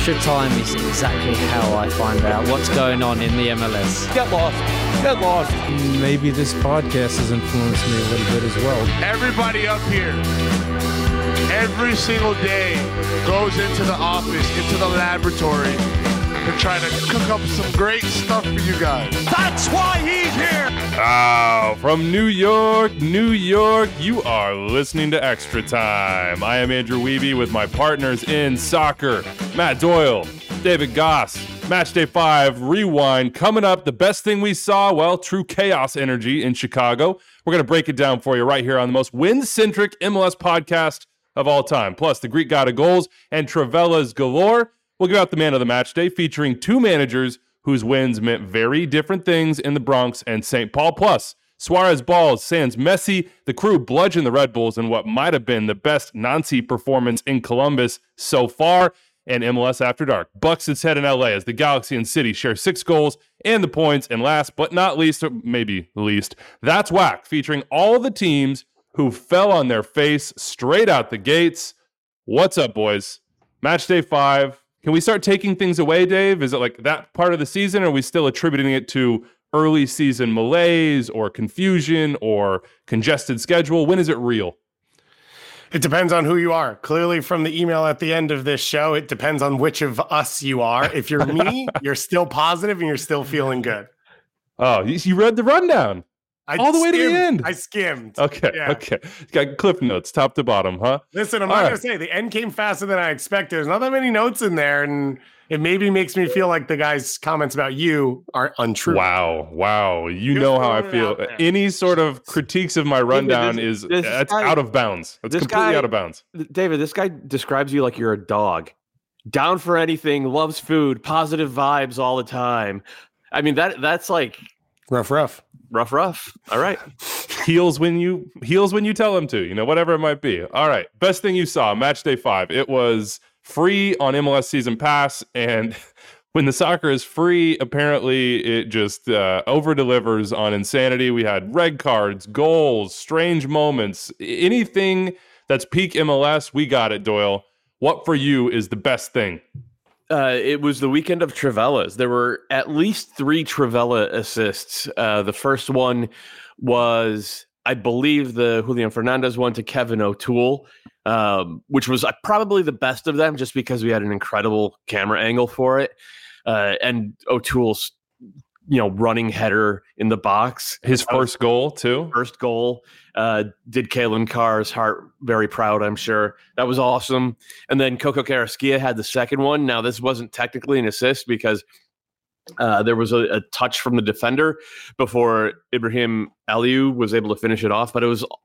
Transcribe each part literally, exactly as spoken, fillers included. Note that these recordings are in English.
Extra time is exactly how I find out what's going on in the M L S. Get lost. Get lost. Maybe this podcast has influenced me a little bit as well. Everybody up here, every single day, goes into the office, into the laboratory, to try to cook up some great stuff for you guys. That's why he's here. Oh, from New York, New York, you are listening to Extra Time. I am Andrew Wiebe with my partners in soccer, Matt Doyle, David Goss. Match day five, rewind. Coming up, the best thing we saw, well, true chaos energy in Chicago. We're going to break it down for you right here on the most win-centric M L S podcast of all time. Plus, the Greek god of goals and Trivelas galore. We'll give out the man of the match day, featuring two managers whose wins meant very different things in the Bronx and Saint Paul. Plus, Suarez balls, sans Messi, the crew bludgeon the Red Bulls in what might have been the best Nancy performance in Columbus so far. And M L S After Dark bucks its head in L A as the Galaxy and City share six goals and the points. And last but not least, or maybe least, That's Whack, featuring all the teams who fell on their face straight out the gates. What's up, boys? Match day five. Can we start taking things away, Dave? Is it like that part of the season, or are we still attributing it to early season malaise or confusion or congested schedule? When is it real? It depends on who you are. Clearly, from the email at the end of this show, it depends on which of us you are. If you're me, you're still positive and you're still feeling good. Oh, you, you read the rundown. I all the way skimmed, to the end. I skimmed. Okay, yeah. okay. Got cliff notes, top to bottom, huh? Listen, I'm all not right. going to say the end came faster than I expected. There's not that many notes in there, and it maybe makes me feel like the guy's comments about you are untrue. Wow, wow. You Just know how I feel. Any sort of critiques of my rundown David, this, is this that's guy, out of bounds. That's completely guy, out of bounds. David, this guy describes you like you're a dog. Down for anything, loves food, positive vibes all the time. I mean, that that's like rough, rough. Rough, rough. All right. Heals when you heals when you tell him to, you know, whatever it might be. All right. Best thing you saw, match day five. It was free on M L S Season Pass. And when the soccer is free, apparently it just uh, over delivers on insanity. We had red cards, goals, strange moments, anything that's peak M L S. We got it, Doyle. What for you is the best thing? Uh, it was the weekend of Trivelas. There were at least three Trivela assists. Uh, the first one was, I believe, the Julian Fernandez one to Kevin O'Toole, um, which was uh, probably the best of them just because we had an incredible camera angle for it. Uh, and O'Toole's, you know, running header in the box. His first goal, too. First goal. Uh, did Kalen Carr's heart very proud, I'm sure. That was awesome. And then Coco Carrasquilla had the second one. Now, this wasn't technically an assist because uh, there was a, a touch from the defender before Ibrahim Aliou was able to finish it off. But it was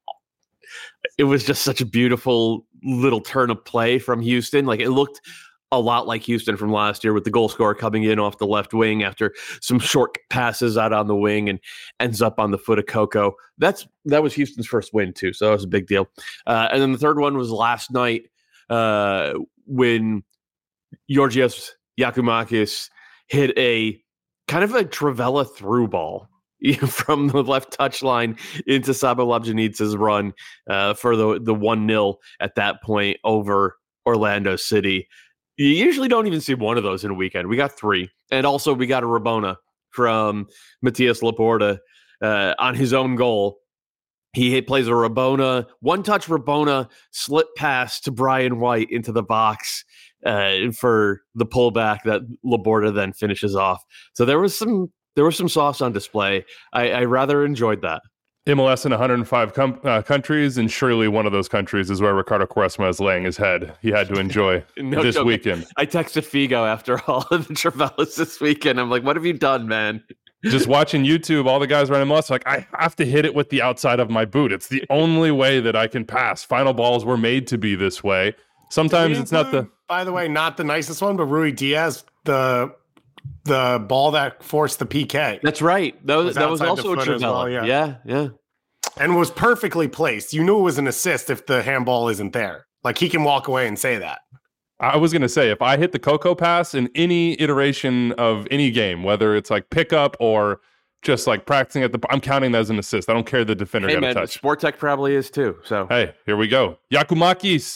it was just such a beautiful little turn of play from Houston. Like, it looked a lot like Houston from last year with the goal scorer coming in off the left wing after some short passes out on the wing and ends up on the foot of Coco. That's that was Houston's first win too, so that was a big deal. Uh, and then the third one was last night uh, when Georgios Yakumakis hit a kind of a Trivela through ball from the left touchline into Sabo Labjanidze's run uh, for the the one nil at that point over Orlando City. You usually don't even see one of those in a weekend. We got three. And also we got a Rabona from Matias Laporta uh, on his own goal. He plays a Rabona, one-touch Rabona, slip pass to Brian White into the box uh, for the pullback that Laporta then finishes off. So there was some there was some sauce on display. I, I rather enjoyed that. M L S in one hundred five com- uh, countries, and surely one of those countries is where Ricardo Quaresma is laying his head. He had to enjoy no this joke. weekend. I texted Figo after all of the Trivelas this weekend. I'm like, what have you done, man? Just watching YouTube, all the guys running M L S, like, I have to hit it with the outside of my boot. It's the only way that I can pass. Final balls were made to be this way. Sometimes it's not the... By the way, not the nicest one, but Rui Diaz, the... the ball that forced the P K. That's right. That was, was that was also a Trivela. Well, yeah. yeah, yeah. And was perfectly placed. You knew it was an assist if the handball isn't there. Like, he can walk away and say that. I was going to say, if I hit the Coco pass in any iteration of any game, whether it's like pickup or just like practicing at the, I'm counting that as an assist. I don't care the defender hey, got man, a touch. Sportech probably is too. So hey, here we go. Yakumakis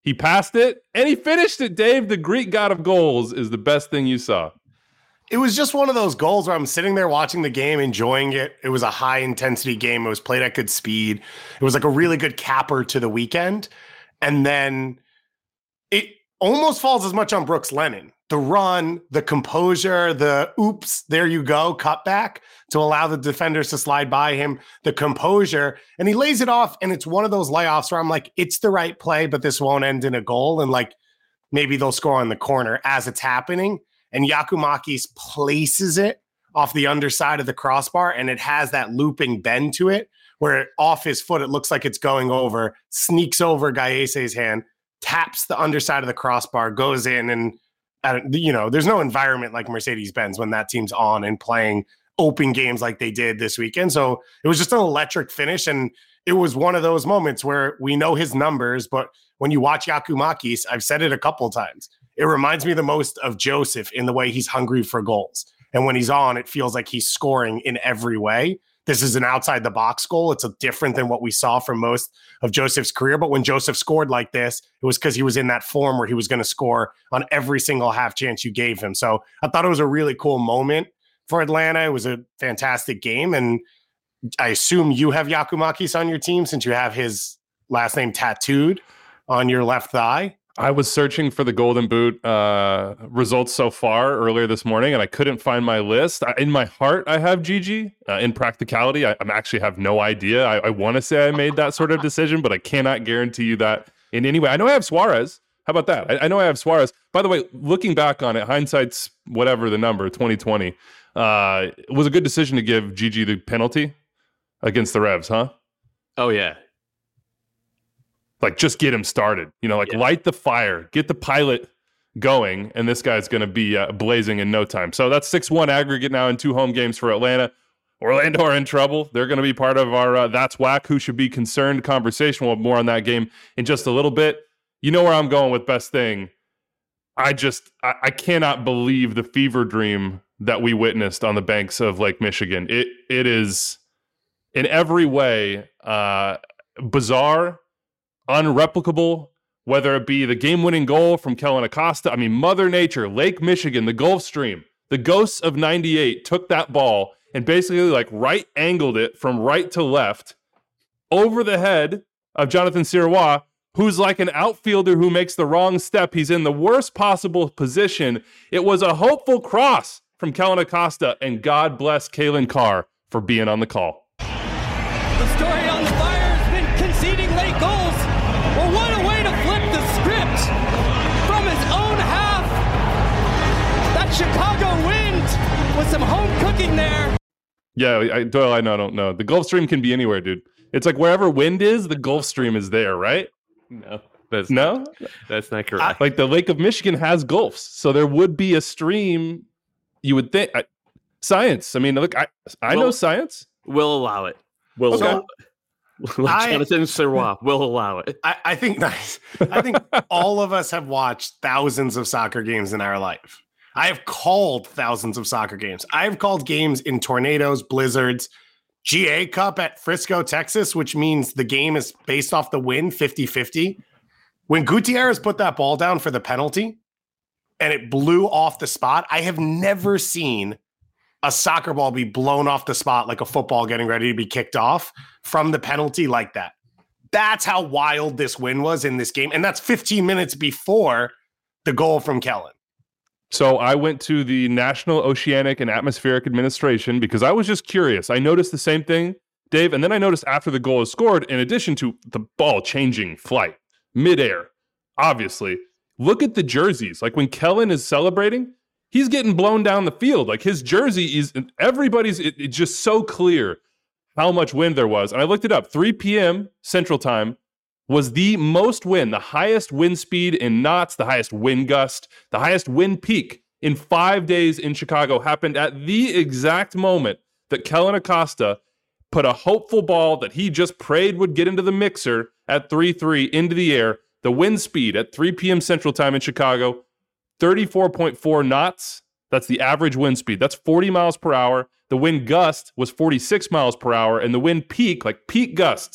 He passed it, and he finished it, Dave. The Greek god of goals is the best thing you saw. It was just one of those goals where I'm sitting there watching the game, enjoying it. It was a high-intensity game. It was played at good speed. It was like a really good capper to the weekend. And then it almost falls as much on Brooks Lennon. The run, the composure, the oops, there you go, cutback to allow the defenders to slide by him, the composure, and he lays it off, and it's one of those layoffs where I'm like, it's the right play, but this won't end in a goal, and like maybe they'll score on the corner as it's happening. And Giakoumakis places it off the underside of the crossbar, and it has that looping bend to it where off his foot, it looks like it's going over, sneaks over Gaese's hand, taps the underside of the crossbar, goes in, and uh, you know, there's no environment like Mercedes-Benz when that team's on and playing open games like they did this weekend. So it was just an electric finish, and it was one of those moments where we know his numbers, but when you watch Giakoumakis, I've said it a couple of times, it reminds me the most of Joseph in the way he's hungry for goals. And when he's on, it feels like he's scoring in every way. This is an outside the box goal. It's a different than what we saw from most of Joseph's career. But when Joseph scored like this, it was because he was in that form where he was going to score on every single half chance you gave him. So I thought it was a really cool moment for Atlanta. It was a fantastic game. And I assume you have Giakoumakis on your team since you have his last name tattooed on your left thigh. I was searching for the Golden Boot uh, results so far earlier this morning, and I couldn't find my list. I, in my heart, I have Gigi. Uh, in practicality, I, I actually have no idea. I, I want to say I made that sort of decision, but I cannot guarantee you that in any way. I know I have Suarez. How about that? I, I know I have Suarez. By the way, looking back on it, hindsight's whatever the number, twenty twenty, uh, it was a good decision to give Gigi the penalty against the Revs, huh? Oh, yeah. Like, just get him started. You know, like, yeah. Light the fire. Get the pilot going, and this guy's going to be uh, blazing in no time. So that's six one aggregate now in two home games for Atlanta. Orlando are in trouble. They're going to be part of our uh, That's Whack, Who Should Be Concerned conversation. We'll have more on that game in just a little bit. You know where I'm going with Best Thing. I just, I, I cannot believe the fever dream that we witnessed on the banks of Lake Michigan. It It is, in every way, uh, bizarre, unreplicable, whether it be the game-winning goal from Kellen Acosta. I mean, Mother Nature, Lake Michigan, the Gulf Stream, the ghosts of ninety-eight took that ball and basically like right angled it from right to left over the head of Jonathan Sirois, who's like an outfielder who makes the wrong step. He's in the worst possible position. It was a hopeful cross from Kellen Acosta, and God bless Kalen Carr for being on the call. The story on the Fire has been conceding late goals. Well, what a way to flip the script from his own half. That Chicago wind with some home cooking there. Yeah, I, Doyle, I know, I don't know. The Gulf Stream can be anywhere, dude. It's like wherever wind is, the Gulf Stream is there, right? No, that's no, not, that's not correct. Like the Lake of Michigan has gulfs, so there would be a stream. You would think I, science. I mean, look, I I We'll- know science. We'll allow it. We'll Okay. allow it. Like I- Jonathan Sirois, we'll allow it. I, I think nice. I think all of us have watched thousands of soccer games in our life. I have called thousands of soccer games. I have called games in tornadoes, blizzards, G A Cup at Frisco, Texas, which means the game is based off the wind fifty-fifty. When Gutierrez put that ball down for the penalty and it blew off the spot, I have never seen a soccer ball be blown off the spot like a football getting ready to be kicked off from the penalty like that. That's how wild this win was in this game. And that's fifteen minutes before the goal from Kellen. So I went to the National Oceanic and Atmospheric Administration because I was just curious. I noticed the same thing, Dave, and then I noticed after the goal is scored, in addition to the ball changing flight, midair, obviously, look at the jerseys. Like when Kellen is celebrating, he's getting blown down the field. Like his jersey is, everybody's, it, it's just so clear how much wind there was. And I looked it up, three p.m. Central Time was the most wind, the highest wind speed in knots, the highest wind gust, the highest wind peak in five days in Chicago happened at the exact moment that Kellen Acosta put a hopeful ball that he just prayed would get into the mixer at three three into the air. The wind speed at three p.m. Central Time in Chicago, thirty-four point four knots. That's the average wind speed. That's forty miles per hour. The wind gust was forty-six miles per hour, and the wind peak, like peak gusts,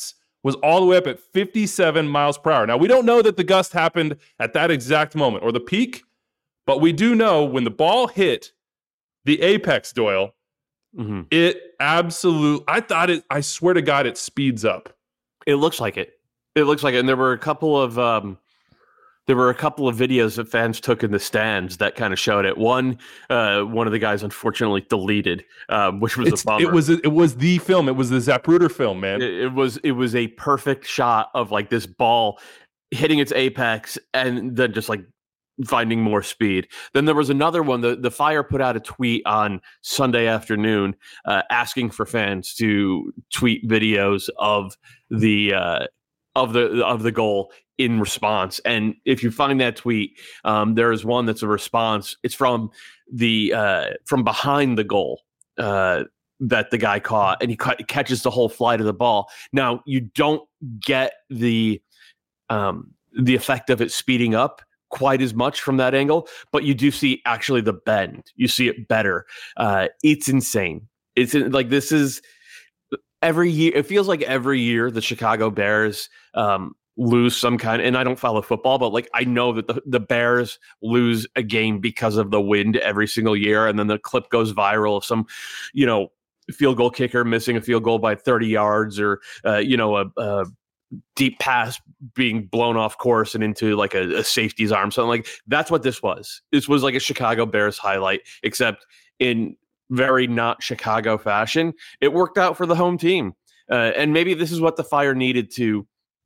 was all the way up at fifty-seven miles per hour. Now, we don't know that the gust happened at that exact moment or the peak, but we do know when the ball hit the apex, Doyle, mm-hmm. it absolutely, I thought it, I swear to God, it speeds up. It looks like it. It looks like it. And there were a couple of, um, there were a couple of videos that fans took in the stands that kind of showed it. One, uh, one of the guys unfortunately deleted, um, which was it's, a bummer. It was, it was the film. It was the Zapruder film, man. It, it was, it was a perfect shot of like this ball hitting its apex and then just like finding more speed. Then there was another one. The, the Fire put out a tweet on Sunday afternoon uh, asking for fans to tweet videos of the uh, of the of the goal in response. And if you find that tweet, um, there is one that's a response. It's from the uh, from behind the goal uh, that the guy caught, and he ca- catches the whole flight of the ball. Now you don't get the um, the effect of it speeding up quite as much from that angle, but you do see actually the bend. You see it better. Uh, it's insane. It's in, like this is every year. It feels like every year the Chicago Bears um, lose some kind. And I don't follow football, but like I know that the, the Bears lose a game because of the wind every single year, and then the clip goes viral of some, you know, field goal kicker missing a field goal by thirty yards, or uh, you know a. a deep pass being blown off course and into like a, a safety's arm. Something like that's what this was. This was like a Chicago Bears highlight, except in very not Chicago fashion. It worked out for the home team. Uh, and maybe this is what the Fire needed to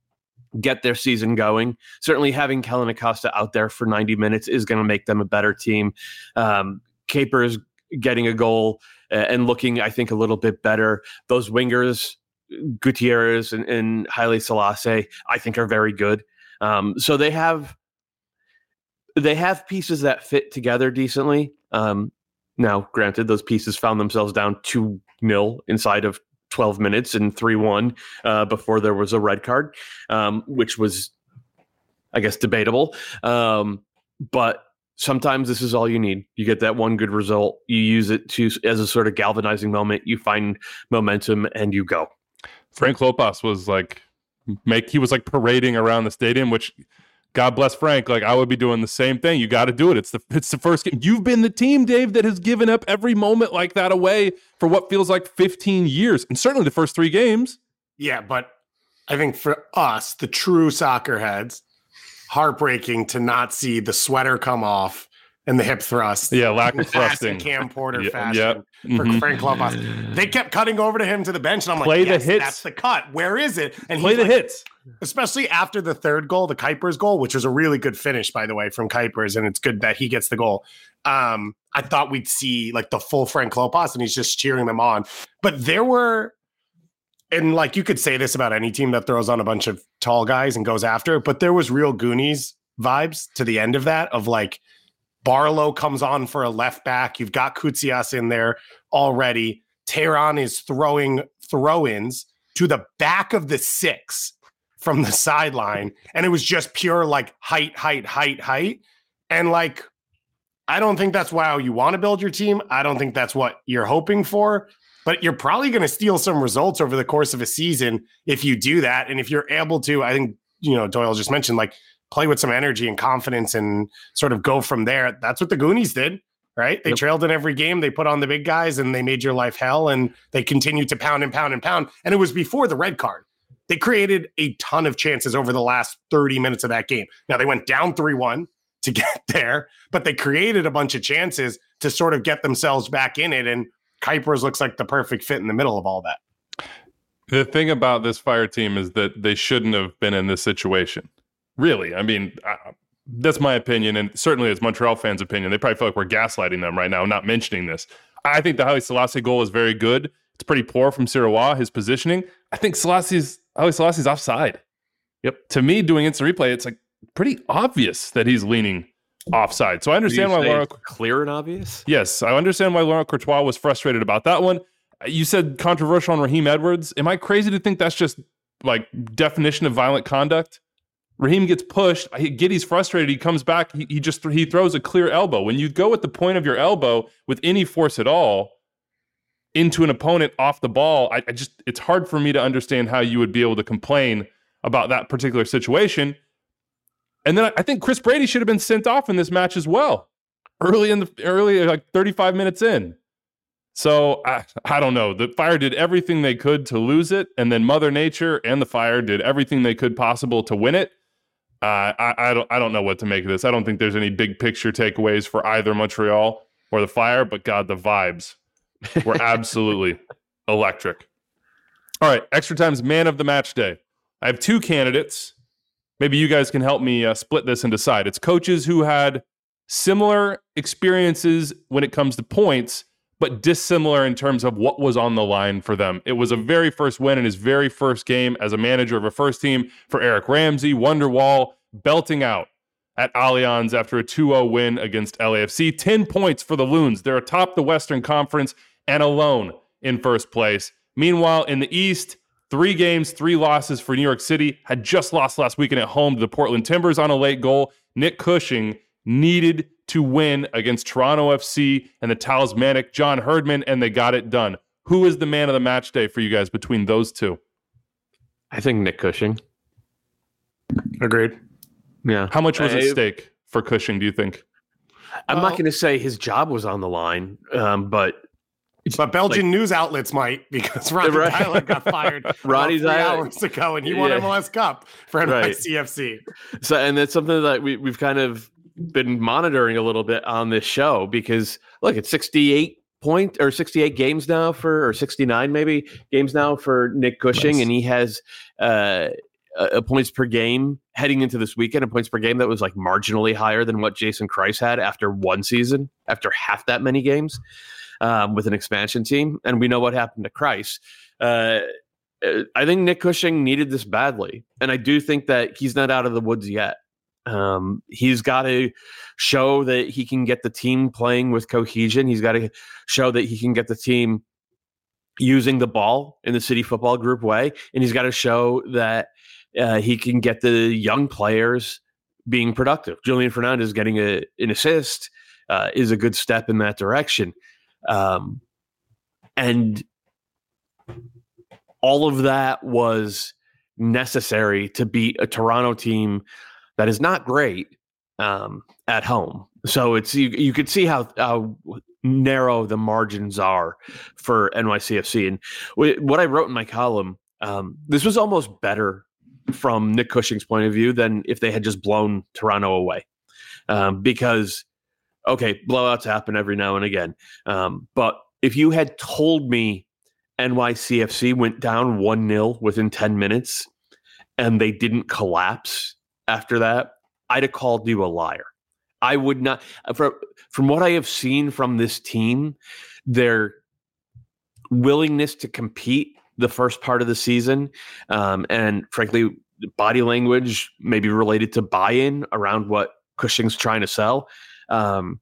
get their season going. Certainly having Kellen Acosta out there for ninety minutes is going to make them a better team. Um, Capers getting a goal uh, and looking, I think, a little bit better. Those wingers, Gutierrez and, and Haile Selassie, I think are very good. Um, so they have they have pieces that fit together decently. Um, now, granted, those pieces found themselves down two nil inside of twelve minutes and three one uh, before there was a red card, um, which was, I guess, debatable. Um, but sometimes this is all you need. You get that one good result. You use it to as a sort of galvanizing moment. You find momentum and you go. Frank Lopez was like, make he was like parading around the stadium, which God bless Frank. Like I would be doing the same thing. You got to do it. It's the it's the first game. You've been the team, Dave, that has given up every moment like that away for what feels like fifteen years, and certainly the first three games. Yeah, but I think for us, the true soccer heads, heartbreaking to not see the sweater come off and the hip thrust. Yeah, lack of thrusting. Cam Porter yeah, fashion yeah. for mm-hmm. Frank Lopez. They kept cutting over to him to the bench, and I'm Play like, the yes, hits. that's the cut. Where is it? And Play the like, hits. Especially after the third goal, the Kuipers goal, which was a really good finish, by the way, from Kuipers, and it's good that he gets the goal. Um, I thought we'd see like the full Frank Lopez, and he's just cheering them on. But there were, and like you could say this about any team that throws on a bunch of tall guys and goes after it, but there was real Goonies vibes to the end of that, of like, Barlow comes on for a left back. You've got Koutsias in there already. Tehran is throwing throw-ins to the back of the six from the sideline. And it was just pure like height, height, height, height. And like, I don't think that's how you want to build your team. I don't think that's what you're hoping for. But you're probably going to steal some results over the course of a season if you do that. And if you're able to, I think, you know, Doyle just mentioned, like, play with some energy and confidence and sort of go from there. That's what the Goonies did, right? They yep. trailed in every game. They put on the big guys and they made your life hell, and they continued to pound and pound and pound. And it was before the red card. They created a ton of chances over the last thirty minutes of that game. Now, they went down three one to get there, but they created a bunch of chances to sort of get themselves back in it. And Kuipers looks like the perfect fit in the middle of all that. The thing about this Fire team is that they shouldn't have been in this situation. Really, I mean, uh, that's my opinion, and certainly it's Montreal fans' opinion. They probably feel like we're gaslighting them right now, not mentioning this. I think the Haile Selassie goal is very good. It's pretty poor from Sirois, his positioning. I think Selassie's, Haile Selassie's offside. Yep. To me, doing instant replay, it's like pretty obvious that he's leaning offside. So I understand why Laurent... Clear and obvious? Yes, I understand why Laurent Courtois was frustrated about that one. You said controversial on Raheem Edwards. Am I crazy to think that's just like definition of violent conduct? Raheem gets pushed. Giddey's frustrated. He comes back. He, he just he throws a clear elbow. When you go at the point of your elbow with any force at all, into an opponent off the ball. I, I just, it's hard for me to understand how you would be able to complain about that particular situation. And then I think Chris Brady should have been sent off in this match as well, early in the early like thirty-five minutes in. So I, I don't know. The Fire did everything they could to lose it, and then Mother Nature and the Fire did everything they could possible to win it. Uh, I, I don't I don't know what to make of this. I don't think there's any big picture takeaways for either Montreal or the Fire, but God, the vibes were absolutely electric. All right, Extra Time's Man of the Match Day. I have two candidates. Maybe you guys can help me uh, split this and decide. It's coaches who had similar experiences when it comes to points, but dissimilar in terms of what was on the line for them. It was a very first win in his very first game as a manager of a first team for Eric Ramsey. Wonderwall belting out at Allianz after a two oh win against L A F C. ten points for the Loons. They're atop the Western Conference and alone in first place. Meanwhile, in the East, three games, three losses for New York City. Had just lost last weekend at home to the Portland Timbers on a late goal. Nick Cushing needed to win against Toronto F C and the talismanic John Herdman, and they got it done. Who is the man of the match day for you guys between those two? I think Nick Cushing. Agreed. Yeah. How much was I, at stake for Cushing, do you think? I'm well, not going to say his job was on the line, um, but But Belgian like, news outlets might, because Ronnie right. Tyler got fired Ronnie three Tyler. hours ago, and he won Yeah. M L S Cup for N Y C F C. Right. So, and that's something that we, we've kind of been monitoring a little bit on this show because, look, it's sixty-eight point or sixty-eight games now for, or sixty-nine maybe games now for Nick Cushing, Nice. and he has uh, a, a points per game heading into this weekend, a points per game that was like marginally higher than what Jason Kreis had after one season, after half that many games. Um, with an expansion team, and we know what happened to Kreis. Uh, I think Nick Cushing needed this badly, and I do think that he's not out of the woods yet. Um, he's got to show that he can get the team playing with cohesion. He's got to show that he can get the team using the ball in the City Football Group way, and he's got to show that uh, he can get the young players being productive. Julian Fernandez getting a, an assist uh, is a good step in that direction. Um, and all of that was necessary to beat a Toronto team that is not great um, at home. So it's you, you could see how, how narrow the margins are for N Y C F C. And w- what I wrote in my column, um, this was almost better from Nick Cushing's point of view than if they had just blown Toronto away, um, because. Okay, blowouts happen every now and again. Um, but if you had told me N Y C F C went down one nil within ten minutes and they didn't collapse after that, I'd have called you a liar. I would not. From, from what I have seen from this team, their willingness to compete the first part of the season, um, and frankly, body language maybe related to buy-in around what Cushing's trying to sell, Um,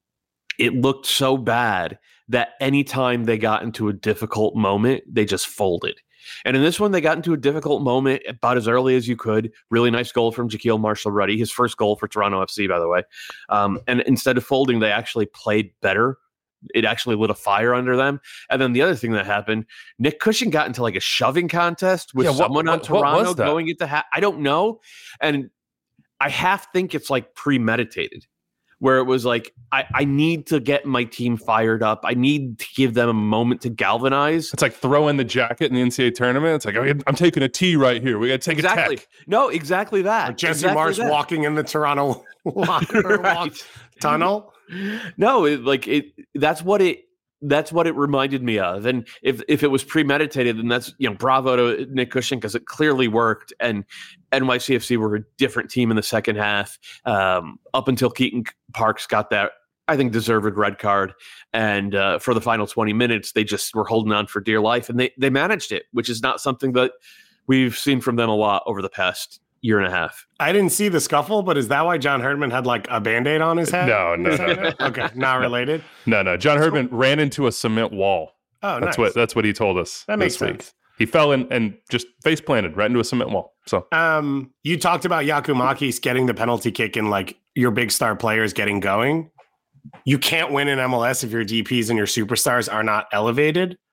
it looked so bad that anytime they got into a difficult moment, they just folded. And in this one, they got into a difficult moment about as early as you could. Really nice goal from Jaquil Marshall-Ruddy, his first goal for Toronto F C, by the way. Um, and instead of folding, they actually played better. It actually lit a fire under them. And then the other thing that happened, Nick Cushing got into like a shoving contest with Yeah, what- someone on what- what Toronto was that? going into ha- I don't know. And I half think it's like premeditated, where it was like, I, I need to get my team fired up. I need to give them a moment to galvanize. It's like throw in the jacket in the N C double A tournament. It's like, okay, I'm taking a tee right here. We got to take Exactly. a tech. No, exactly that. Or Jesse exactly Marsh that. walking in the Toronto locker room Right. walk- tunnel. No, it, like it. That's what it. That's what it reminded me of. And if if it was premeditated, then that's, you know, bravo to Nick Cushing, because it clearly worked. And N Y C F C were a different team in the second half, um, up until Keaton Parks got that, I think, deserved red card. And uh, for the final twenty minutes, they just were holding on for dear life, and they they managed it, which is not something that we've seen from them a lot over the past year and a half. I didn't see the scuffle, but is that why John Herdman had like a Band-Aid on his head? No, no, no, no. Okay, not related. No, no. John Herdman ran into a cement wall. Oh, That's nice. what that's what he told us. That makes this week. sense. He fell in and just face planted right into a cement wall. So Um, you talked about Yakumakis getting the penalty kick and like your big star players getting going. You can't win in M L S if your D Ps and your superstars are not elevated.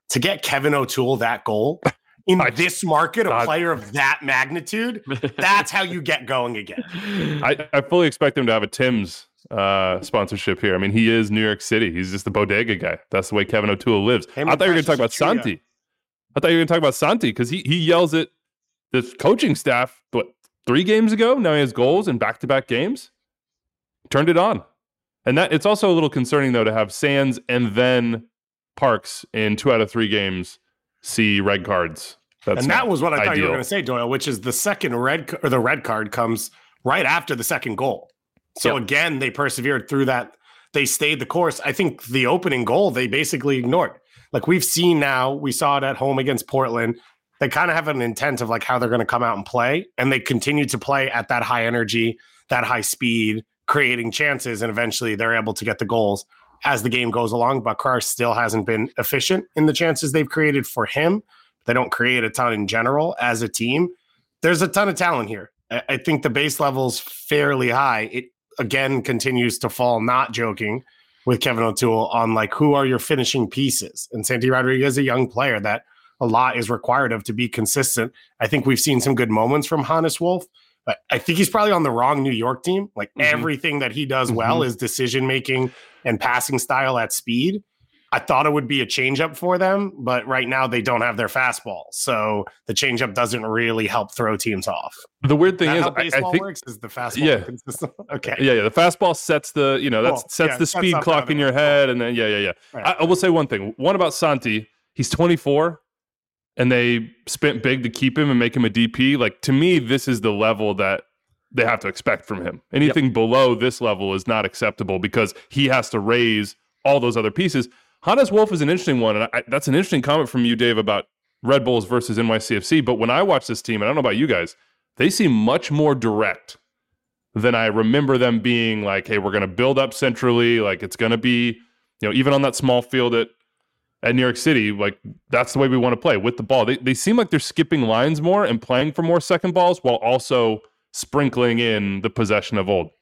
to get Kevin O'Toole that goal in I, this market, a God. player of that magnitude, that's how you get going again. I, I fully expect him to have a Tim's uh, sponsorship here. I mean, he is New York City. He's just the bodega guy. That's the way Kevin O'Toole lives. Him I thought you were going to talk about Precious Trio. Santi. I thought you were going to talk about Santi because he, he yells at the coaching staff, what, three games ago? Now he has goals in back-to-back games? Turned it on. And that it's also a little concerning, though, to have Sands and then Parks in two out of three games see red cards. That's and that was what I ideal. thought you were going to say, Doyle, which is the second red c- or the red card comes right after the second goal. So Yep. again, they persevered through that. They stayed the course. I think the opening goal they basically ignored. Like we've seen now, we saw it at home against Portland. They kind of have an intent of like how they're going to come out and play, and they continue to play at that high energy, that high speed, creating chances, and eventually they're able to get the goals as the game goes along. But Carr still hasn't been efficient in the chances they've created for him. They don't create a ton in general as a team. There's a ton of talent here. I, I think the base level's fairly high. It again continues to fall, not joking, with Kevin O'Toole on like who are your finishing pieces. And Santi Rodriguez is a young player that a lot is required of to be consistent. I think we've seen some good moments from Hannes Wolf, but I think he's probably on the wrong New York team. Like Mm-hmm. everything that he does Mm-hmm. well is decision making and passing style at speed. I thought it would be a changeup for them, but right now they don't have their fastball. So the changeup doesn't really help throw teams off. The weird thing Is that is, how I, I baseball think, works? Is the fastball Yeah. consistent? Okay. yeah, yeah, the fastball sets the, you know, that's Cool. sets Yeah, the sets speed up clock how in they- your head, and then yeah, yeah, yeah. Right. I, I will say one thing. One about Santi, he's twenty-four, and they spent big to keep him and make him a D P. Like to me, this is the level that they have to expect from him. Anything below this level is not acceptable because he has to raise all those other pieces. Hannes Wolf is an interesting one, and I, that's an interesting comment from you, Dave, about Red Bulls versus N Y C F C. But when I watch this team, and I don't know about you guys, they seem much more direct than I remember them being like, hey, we're going to build up centrally. Like it's going to be, you know, even on that small field at, at New York City, like that's the way we want to play with the ball. They, they seem like they're skipping lines more and playing for more second balls while also sprinkling in the possession of old.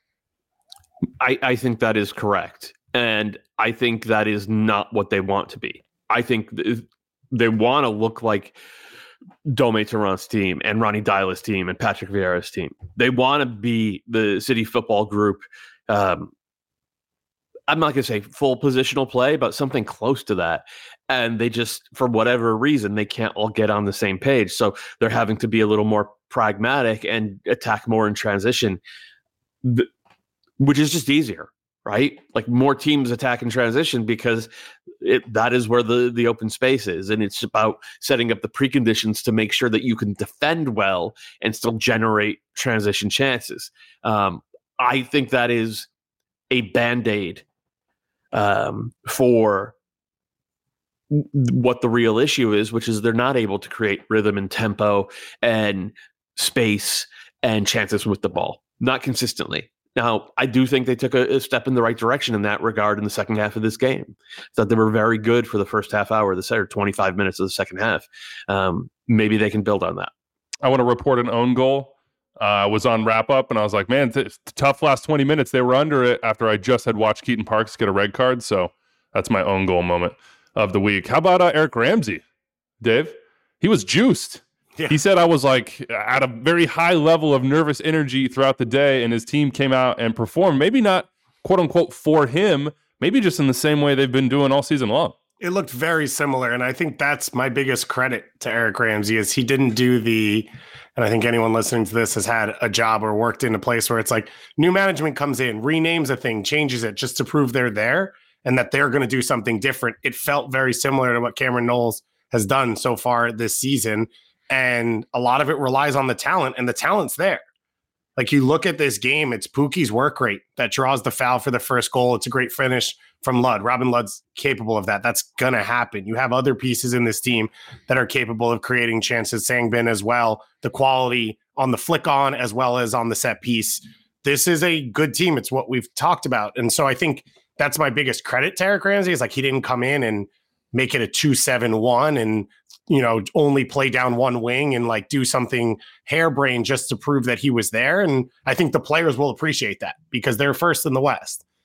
I, I think that is correct. And I think that is not what they want to be. I think th- they want to look like Dome Tarrant's team and Ronnie Dyla's team and Patrick Vieira's team. They want to be the City Football Group. Um, I'm not going to say full positional play, but something close to that. And they just, for whatever reason, they can't all get on the same page. So they're having to be a little more pragmatic and attack more in transition, th- which is just easier. Right? Like more teams attack in transition because it, that is where the, the open space is. And it's about setting up the preconditions to make sure that you can defend well and still generate transition chances. Um, I think that is a Band-Aid um, for what the real issue is, which is they're not able to create rhythm and tempo and space and chances with the ball, not consistently. Now, I do think they took a, a step in the right direction in that regard in the second half of this game. I thought they were very good for the first half hour, the or twenty-five minutes of the second half. Um, maybe they can build on that. I want to report an own goal. I uh, was on wrap up, and I was like, man, it's a tough last twenty minutes. They were under it after I just had watched Keaton Parks get a red card. So that's my own goal moment of the week. How about uh, Eric Ramsey, Dave? He was juiced. Yeah. He said I was like at a very high level of nervous energy throughout the day, and his team came out and performed. Maybe not quote unquote for him, maybe just in the same way they've been doing all season long. It looked very similar, and I think that's my biggest credit to Eric Ramsey is he didn't do the, and I think anyone listening to this has had a job or worked in a place where it's like new management comes in, renames a thing, changes it just to prove they're there and that they're going to do something different. It felt very similar to what Cameron Knowles has done so far this season. And a lot of it relies on the talent, and the talent's there. Like you look at this game, it's Pookie's work rate that draws the foul for the first goal. It's a great finish from Ludd. Robin Ludd's capable of that. That's going to happen. You have other pieces in this team that are capable of creating chances. Sangbin as well. The quality on the flick on as well as on the set piece. This is a good team. It's what we've talked about. And so I think that's my biggest credit to Eric Ramsey is like he didn't come in and make it a two seven one and you know, only play down one wing and like do something harebrained just to prove that he was there. And I think the players will appreciate that because they're first in the West.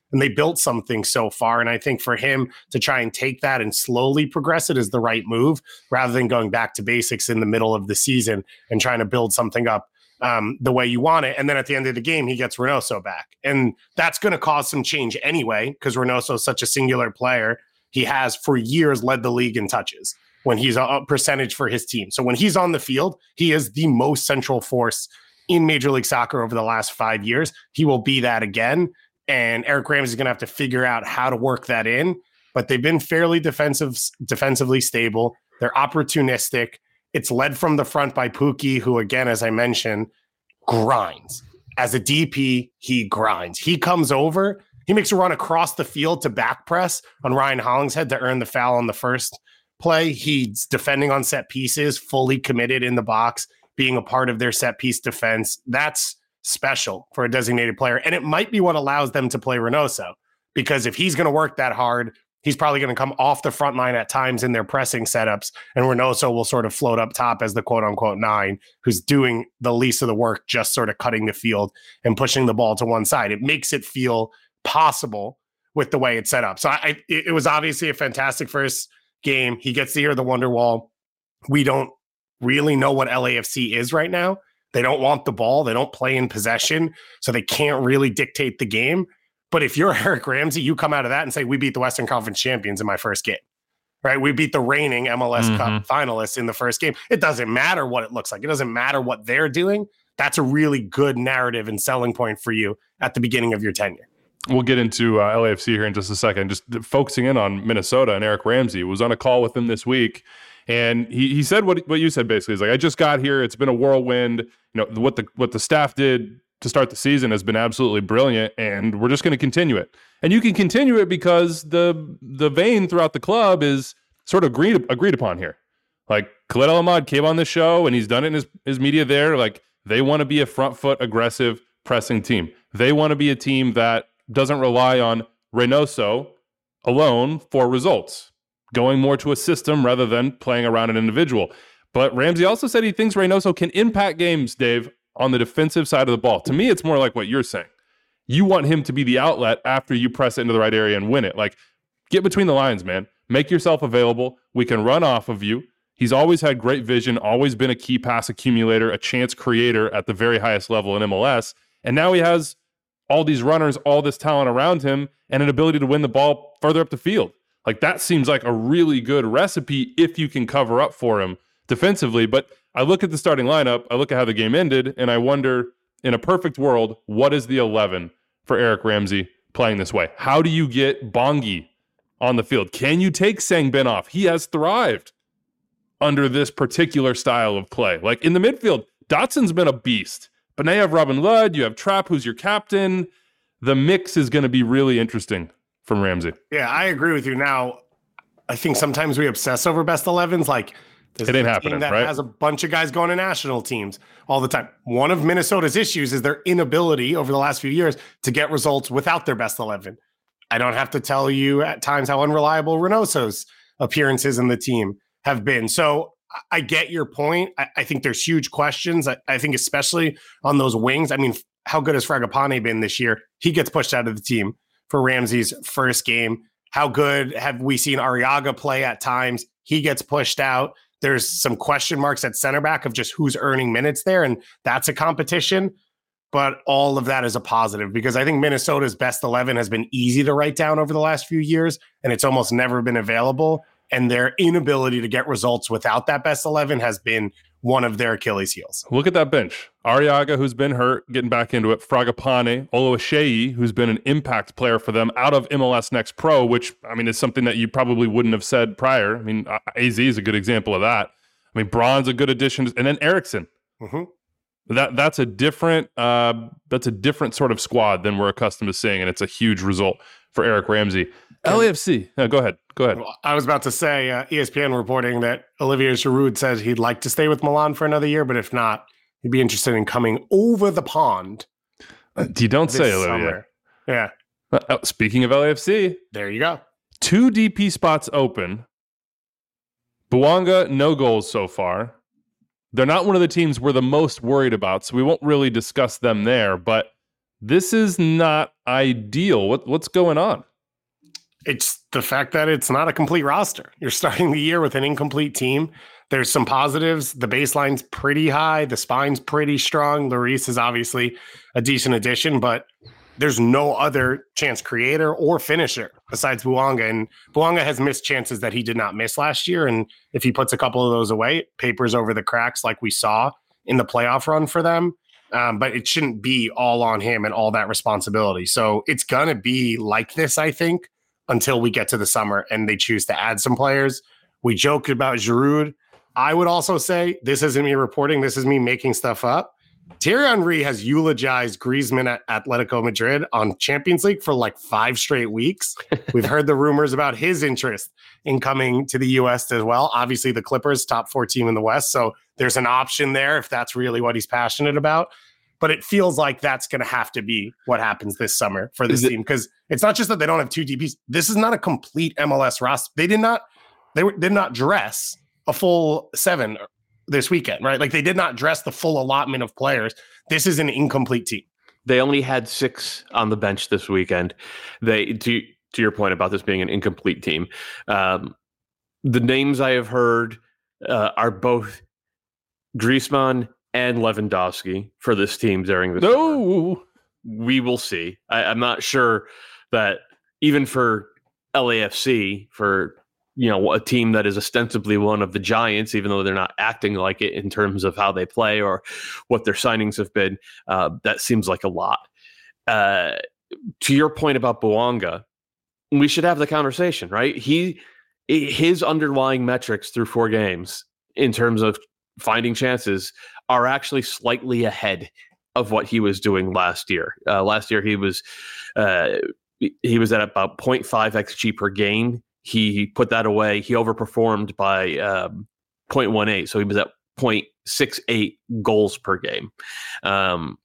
And they built something so far. And I think for him to try and take that and slowly progress it is the right move, rather than going back to basics in the middle of the season and trying to build something up um, the way you want it. And then at the end of the game, he gets Reynoso back. And that's going to cause some change anyway, because Reynoso is such a singular player. He has for years led the league in touches when he's a percentage for his team. So when he's on the field, he is the most central force in Major League Soccer over the last five years. He will be that again. And Eric Ramsey is going to have to figure out how to work that in. But they've been fairly defensive, defensively stable. They're opportunistic. It's led from the front by Pukki, who, again, as I mentioned, grinds. As a D P, he grinds. He comes over. He makes a run across the field to back press on Ryan Hollingshead to earn the foul on the first play. He's defending on set pieces, fully committed in the box, being a part of their set piece defense. That's special for a designated player. And it might be what allows them to play Reynoso, because if he's going to work that hard, he's probably going to come off the front line at times in their pressing setups. And Reynoso will sort of float up top as the quote unquote nine, who's doing the least of the work, just sort of cutting the field and pushing the ball to one side. It makes it feel possible with the way it's set up. So I, it, it was obviously a fantastic first game. He gets to hear the wonder wall. We don't really know what L A F C is right now. They don't want the ball. They don't play in possession, so they can't really dictate the game. But if you're Eric Ramsey, you come out of that and say, we beat the Western Conference champions in my first game, right? We beat the reigning M L S mm-hmm. Cup finalists in the first game. It doesn't matter what it looks like. It doesn't matter what they're doing. That's a really good narrative and selling point for you at the beginning of your tenure. We'll get into uh, L A F C here in just a second. Just focusing in on Minnesota and Eric Ramsey. Was on a call with him this week. And he he said what what you said basically. He's like, I just got here. It's been a whirlwind. You know, what the what the staff did to start the season has been absolutely brilliant, and we're just going to continue it. And you can continue it because the the vein throughout the club is sort of agreed agreed upon here. Like Khalid El-Ahmad came on the show, and he's done it in his, his media there. Like they want to be a front foot, aggressive, pressing team. They want to be a team that doesn't rely on Reynoso alone for results, going more to a system rather than playing around an individual. But Ramsey also said he thinks Reynoso can impact games, Dave, on the defensive side of the ball. To me, it's more like what you're saying. You want him to be the outlet after you press it into the right area and win it. Like, get between the lines, man. Make yourself available. We can run off of you. He's always had great vision, always been a key pass accumulator, a chance creator at the very highest level in M L S. And now he has all these runners, all this talent around him, and an ability to win the ball further up the field. Like, that seems like a really good recipe if you can cover up for him defensively. But I look at the starting lineup, I look at how the game ended, and I wonder, in a perfect world, what is the eleven for Eric Ramsey playing this way? How do you get Bongi on the field? Can you take Sang-Bin off? He has thrived under this particular style of play. Like, in the midfield, Dotson's been a beast. But now you have Robin Ludd, you have Trapp, who's your captain. The mix is going to be really interesting from Ramsey. Yeah, I agree with you. Now, I think sometimes we obsess over best elevens. Like, this it ain't is a happening, team that right? has a bunch of guys going to national teams all the time. One of Minnesota's issues is their inability over the last few years to get results without their best eleven. I don't have to tell you at times how unreliable Reynoso's appearances in the team have been. So I get your point. I, I think there's huge questions. I, I think especially on those wings. I mean, how good has Fragapane been this year? He gets pushed out of the team for Ramsey's first game. How good have we seen Arriaga play at times? He gets pushed out. There's some question marks at center back of just who's earning minutes there, and that's a competition. But all of that is a positive because I think Minnesota's best eleven has been easy to write down over the last few years, and it's almost never been available. And their inability to get results without that best eleven has been one of their Achilles heels. Look at that bench. Arriaga, who's been hurt, getting back into it. Fragapane, Oluwaseyi, who's been an impact player for them out of M L S Next Pro, which, I mean, is something that you probably wouldn't have said prior. I mean, A Z is a good example of that. I mean, Braun's a good addition. And then Eriksson. Mm-hmm. That that's a different uh, that's a different sort of squad than we're accustomed to seeing, and it's a huge result for Eric Ramsey. L A F C. No, go ahead. Go ahead. I was about to say, uh, E S P N reporting that Olivier Giroud says he'd like to stay with Milan for another year, but if not, he'd be interested in coming over the pond. Uh, you don't say, Olivier. Summer. Yeah. Uh, uh, speaking of L A F C, there you go. Two D P spots open. Bouanga, no goals so far. They're not one of the teams we're the most worried about, so we won't really discuss them there. But This is not ideal. What what's going on? It's the fact that it's not a complete roster. You're starting the year with an incomplete team. There's some positives. The baseline's pretty high. The spine's pretty strong. Lloris is obviously a decent addition, but there's no other chance creator or finisher besides Bouanga. And Bouanga has missed chances that he did not miss last year. And if he puts a couple of those away, it papers over the cracks like we saw in the playoff run for them. Um, but it shouldn't be all on him and all that responsibility. So it's going to be like this, I think, until we get to the summer and they choose to add some players. We joked about Giroud. I would also say, this isn't me reporting, this is me making stuff up. Thierry Henry has eulogized Griezmann at Atletico Madrid on Champions League for like five straight weeks. We've heard the rumors about his interest in coming to the U S as well. Obviously, the Clippers, top four team in the West. So there's an option there if that's really what he's passionate about. But it feels like that's going to have to be what happens this summer for this team, because it's not just that they don't have two D Ps. This is not a complete M L S roster. They did not, they were, did not dress a full seven this weekend, right? Like they did not dress the full allotment of players. This is an incomplete team. They only had six on the bench this weekend. They to to your point about this being an incomplete team. Um, the names I have heard uh, are both Griezmann and Lewandowski for this team during the No, summer. We will see. I, I'm not sure that even for L A F C, for you know, a team that is ostensibly one of the giants, even though they're not acting like it in terms of how they play or what their signings have been, uh, that seems like a lot. Uh, to your point about Bouanga, we should have the conversation, right? He, his underlying metrics through four games in terms of finding chances are actually slightly ahead of what he was doing last year. Uh, last year, he was uh, he was at about zero point five X G per game. He put that away. He overperformed by um, zero point one eight. So he was at zero point six eight goals per game. Um,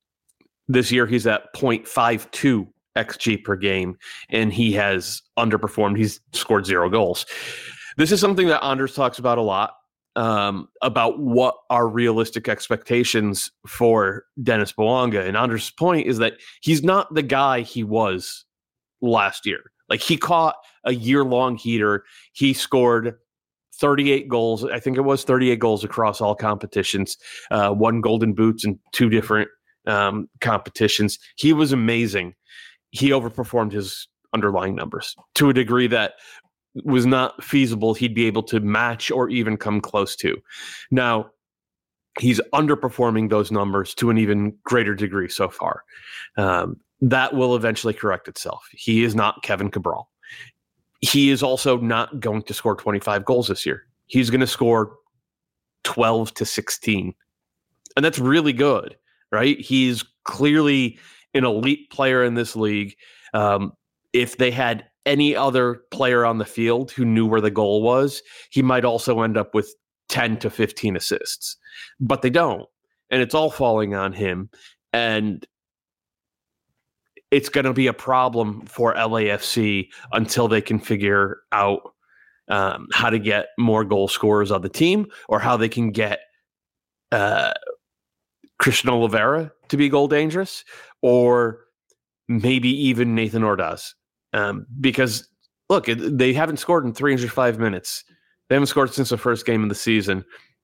this year, he's at zero point five two X G per game, and he has underperformed. He's scored zero goals. This is something that Anders talks about a lot, um, about what are realistic expectations for Denis Bouanga. And Anders' point is that he's not the guy he was last year. Like he caught a year-long heater. He scored thirty-eight goals. I think it was thirty-eight goals across all competitions, uh, one Golden Boots in two different um, competitions. He was amazing. He overperformed his underlying numbers to a degree that was not feasible he'd be able to match or even come close to. Now, he's underperforming those numbers to an even greater degree so far. Um, that will eventually correct itself. He is not Kevin Cabral. He is also not going to score twenty-five goals this year. He's going to score twelve to sixteen. And that's really good, right? He's clearly an elite player in this league. Um, if they had any other player on the field who knew where the goal was, he might also end up with ten to fifteen assists. But they don't. And it's all falling on him. And it's going to be a problem for L A F C until they can figure out um, how to get more goal scorers on the team, or how they can get uh, Christian Oliveira to be goal dangerous, or maybe even Nathan Ordaz. Um, because, look, they haven't scored in three hundred five minutes. They haven't scored since the first game of the season.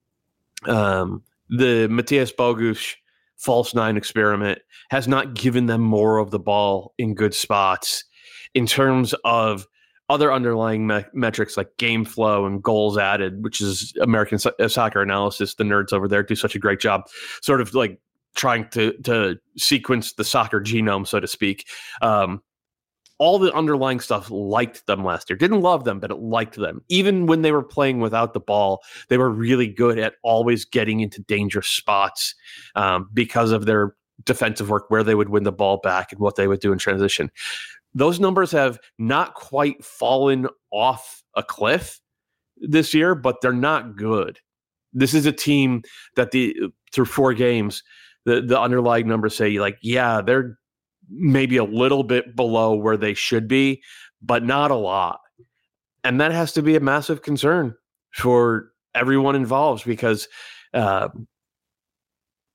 Um, the Matthias Bogusz false nine experiment has not given them more of the ball in good spots. In terms of other underlying me- metrics like game flow and goals added, which is American so- soccer analysis, the nerds over there do such a great job sort of like trying to, to sequence the soccer genome, so to speak. Um, all the underlying stuff liked them last year. Didn't love them, but it liked them. Even when they were playing without the ball, they were really good at always getting into dangerous spots um, because of their defensive work, where they would win the ball back and what they would do in transition. Those numbers have not quite fallen off a cliff this year, but they're not good. This is a team that the through four games, the, the underlying numbers say, like, yeah, they're maybe a little bit below where they should be, but not a lot. And that has to be a massive concern for everyone involved, because uh,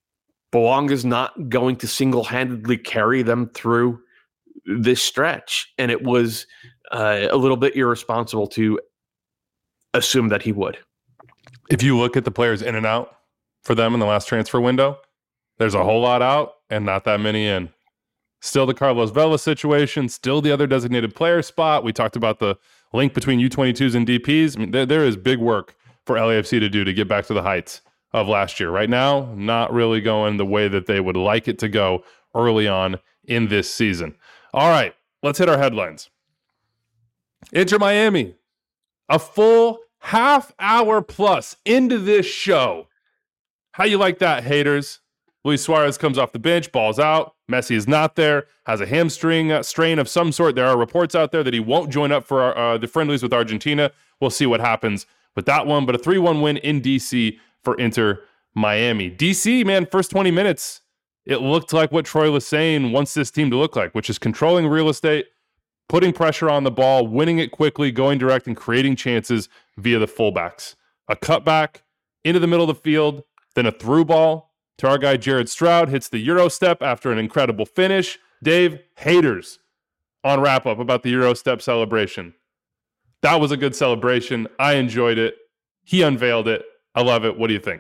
Bouanga's not going to single-handedly carry them through this stretch. And it was uh, a little bit irresponsible to assume that he would. If you look at the players in and out for them in the last transfer window, there's a whole lot out and not that many in. Still the Carlos Vela situation, still the other designated player spot. We talked about the link between U twenty-twos and D Ps. I mean, there, there is big work for L A F C to do to get back to the heights of last year. Right now, not really going the way that they would like it to go early on in this season. All right, let's hit our headlines. Inter Miami, a full half hour plus into this show. How you like that, haters? Luis Suarez comes off the bench, balls out. Messi is not there, has a hamstring uh, strain of some sort. There are reports out there that he won't join up for our, uh, the friendlies with Argentina. We'll see what happens with that one. But a three one win in D C for Inter Miami. D C, man, first twenty minutes, it looked like what Troy Lesesne wants this team to look like, which is controlling real estate, putting pressure on the ball, winning it quickly, going direct, and creating chances via the fullbacks. A cutback into the middle of the field, then a through ball to our guy Jared Stroud, hits the Euro step after an incredible finish. Dave, haters on wrap-up about the Euro step celebration. That was a good celebration. I enjoyed it. He unveiled it. I love it. What do you think?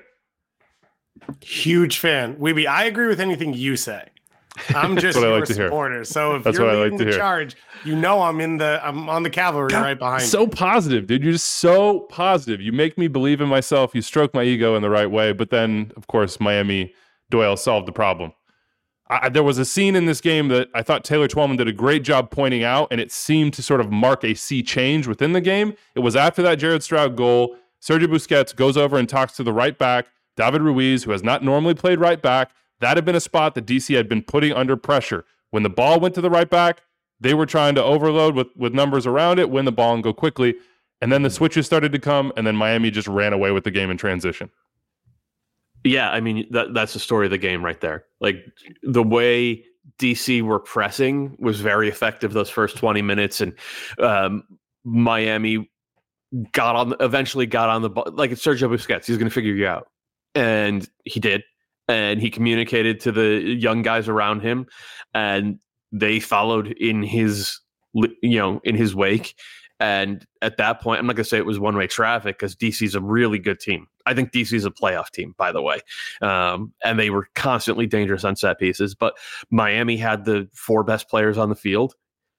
Huge fan. Weeby, I agree with anything you say. I'm just your like supporter. So if That's you're what I leading like to the hear. charge, you know I'm in the I'm on the cavalry God, right behind so you. positive, dude. You're just so positive. You make me believe in myself. You stroke my ego in the right way. But then, of course, Miami Doyle solved the problem. I, there was a scene in this game that I thought Taylor Twellman did a great job pointing out, and it seemed to sort of mark a sea change within the game. It was after that Jared Stroud goal. Sergio Busquets goes over and talks to the right back, David Ruiz, who has not normally played right back. That had been a spot that D C had been putting under pressure. When the ball went to the right back, they were trying to overload with, with numbers around it, win the ball and go quickly. And then the switches started to come, and then Miami just ran away with the game in transition. Yeah, I mean, that that's the story of the game right there. Like, the way D C were pressing was very effective those first twenty minutes, and um, Miami got on, eventually got on the ball. Like, it's Sergio Busquets. He's going to figure you out. And he did. And he communicated to the young guys around him, and they followed in his, you know, in his wake. And at that point, I'm not going to say it was one-way traffic because D C's a really good team. I think D C's a playoff team, by the way. Um, and they were constantly dangerous on set pieces. But Miami had the four best players on the field,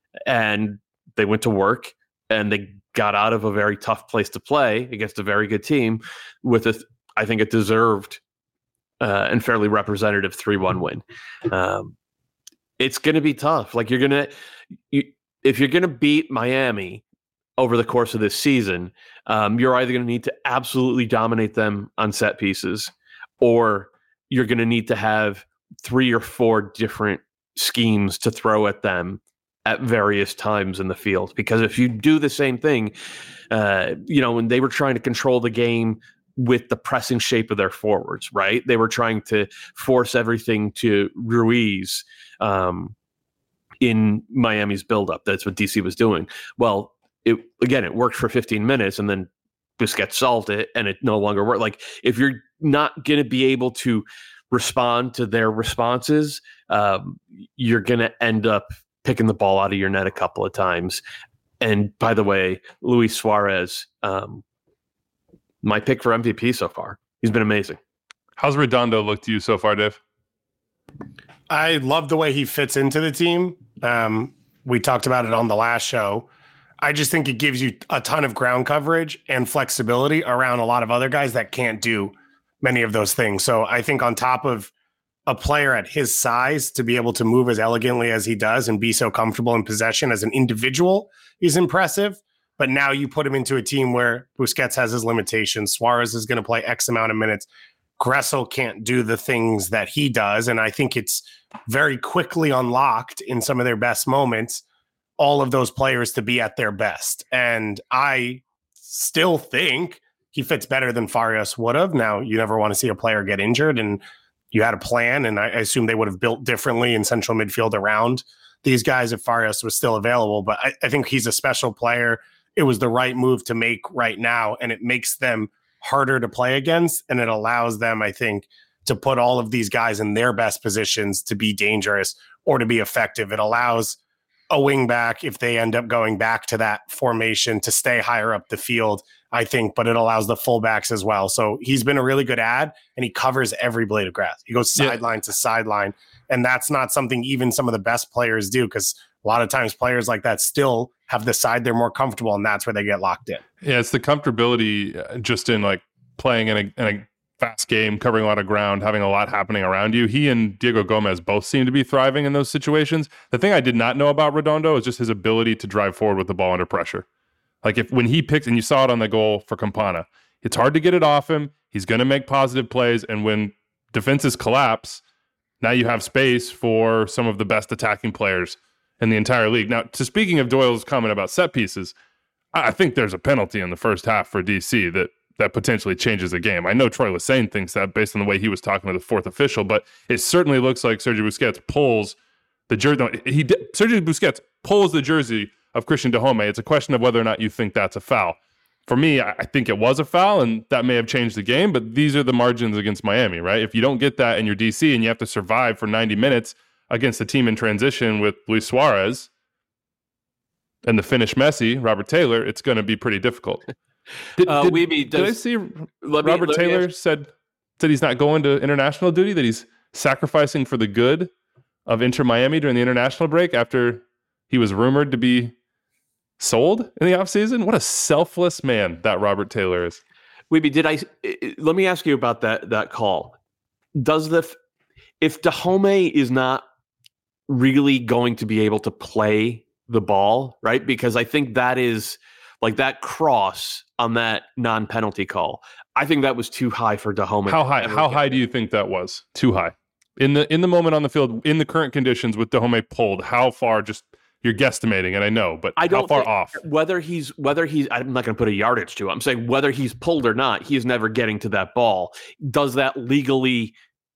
and they went to work, and they got out of a very tough place to play against a very good team with, a, I think, a deserved Uh, and fairly representative three one win. Um, it's going to be tough. Like, you're going to, you, if you're going to beat Miami over the course of this season, um, you're either going to need to absolutely dominate them on set pieces, or you're going to need to have three or four different schemes to throw at them at various times in the field. Because if you do the same thing, uh, you know, when they were trying to control the game with the pressing shape of their forwards, right? They were trying to force everything to Ruiz um, in Miami's buildup. That's what D C was doing. Well, it again, it worked for fifteen minutes, and then Busquets solved it, and it no longer worked. Like, if you're not going to be able to respond to their responses, um, you're going to end up picking the ball out of your net a couple of times. And by the way, Luis Suarez, um, my pick for M V P so far. He's been amazing. How's Redondo look to you so far, Dave? I love the way he fits into the team. Um, we talked about it on the last show. I just think it gives you a ton of ground coverage and flexibility around a lot of other guys that can't do many of those things. So I think on top of a player at his size to be able to move as elegantly as he does and be so comfortable in possession as an individual is impressive. But now you put him into a team where Busquets has his limitations. Suarez is going to play X amount of minutes. Gressel can't do the things that he does. And I think it's very quickly unlocked in some of their best moments, all of those players to be at their best. And I still think he fits better than Farias would have. Now, you never want to see a player get injured, and you had a plan, and I assume they would have built differently in central midfield around these guys if Farias was still available. But I, I think he's a special player. It was the right move to make right now, and it makes them harder to play against, and it allows them, I think, to put all of these guys in their best positions to be dangerous or to be effective. It allows a wing back, if they end up going back to that formation, to stay higher up the field, I think, but it allows the fullbacks as well. So he's been a really good ad, and he covers every blade of grass. He goes sideline yeah. to sideline, and that's not something even some of the best players do, because a lot of times players like that still have the side they're more comfortable, and that's where they get locked in. Yeah, it's the comfortability just in like playing in a, in a fast game, covering a lot of ground, having a lot happening around you. He and Diego Gomez both seem to be thriving in those situations. The thing I did not know about Redondo is just his ability to drive forward with the ball under pressure. Like if when he picks, and you saw it on the goal for Campana, it's hard to get it off him. He's going to make positive plays, and when defenses collapse, now you have space for some of the best attacking players in the entire league. Now, to speaking of Doyle's comment about set pieces, I think there's a penalty in the first half for D C that that potentially changes the game. I know Troy Lesesne thinks that based on the way he was talking to the fourth official, but it certainly looks like Sergio Busquets pulls the jersey. No, he Sergio Busquets pulls the jersey of Christian Dajome. It's a question of whether or not you think that's a foul. For me, I think it was a foul, and that may have changed the game, but these are the margins against Miami, right? If you don't get that and you're D C and you have to survive for ninety minutes against a team in transition with Luis Suarez and the Finnish Messi, Robert Taylor, it's going to be pretty difficult. Did, uh, did, Weeby, does, did I see me, Robert Taylor me said said he's not going to international duty, that he's sacrificing for the good of Inter Miami during the international break after he was rumored to be sold in the offseason? What a selfless man that Robert Taylor is. Weeby, did I let me ask you about that that call. Does the if Dajome is not really going to be able to play the ball, right? Because I think that is like that cross on that non-penalty call. I think that was too high for Dajome. How high? How high do you think that was? Too high. In the in the moment on the field, in the current conditions with Dajome pulled, how far? Just you're guesstimating, and I know, but I don't how far think, off? Whether he's whether he's I'm not going to put a yardage to it. I'm saying whether he's pulled or not, he is never getting to that ball. Does that legally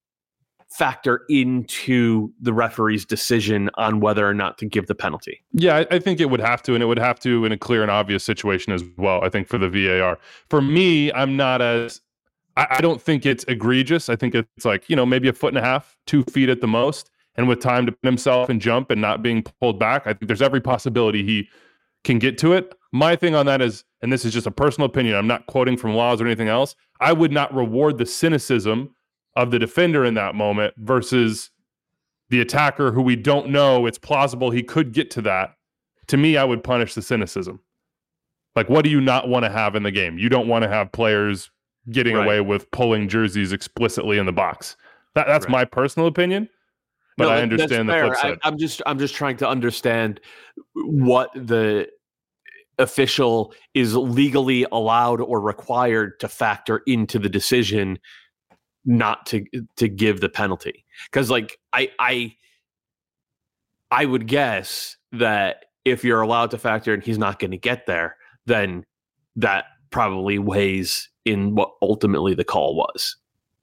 factor into the referee's decision on whether or not to give the penalty? Yeah, I, I think it would have to, and it would have to in a clear and obvious situation as well, I think, for the V A R. For me, I'm not as, I, I don't think it's egregious. I think it's like, you know, maybe a foot and a half, two feet at the most, and with time to put himself and jump and not being pulled back, I think there's every possibility he can get to it. My thing on that is, and this is just a personal opinion, I'm not quoting from laws or anything else, I would not reward the cynicism of the defender in that moment versus the attacker who we don't know. It's plausible he could get to that. To me, I would punish the cynicism. Like, what do you not want to have in the game? You don't want to have players getting right. away with pulling jerseys explicitly in the box. That, that's right. my personal opinion, but no, I understand the flip side. I, I'm just, I'm just trying to understand what the official is legally allowed or required to factor into the decision not to to give the penalty. Because like I I I would guess that if you're allowed to factor and he's not going to get there, then that probably weighs in what ultimately the call was.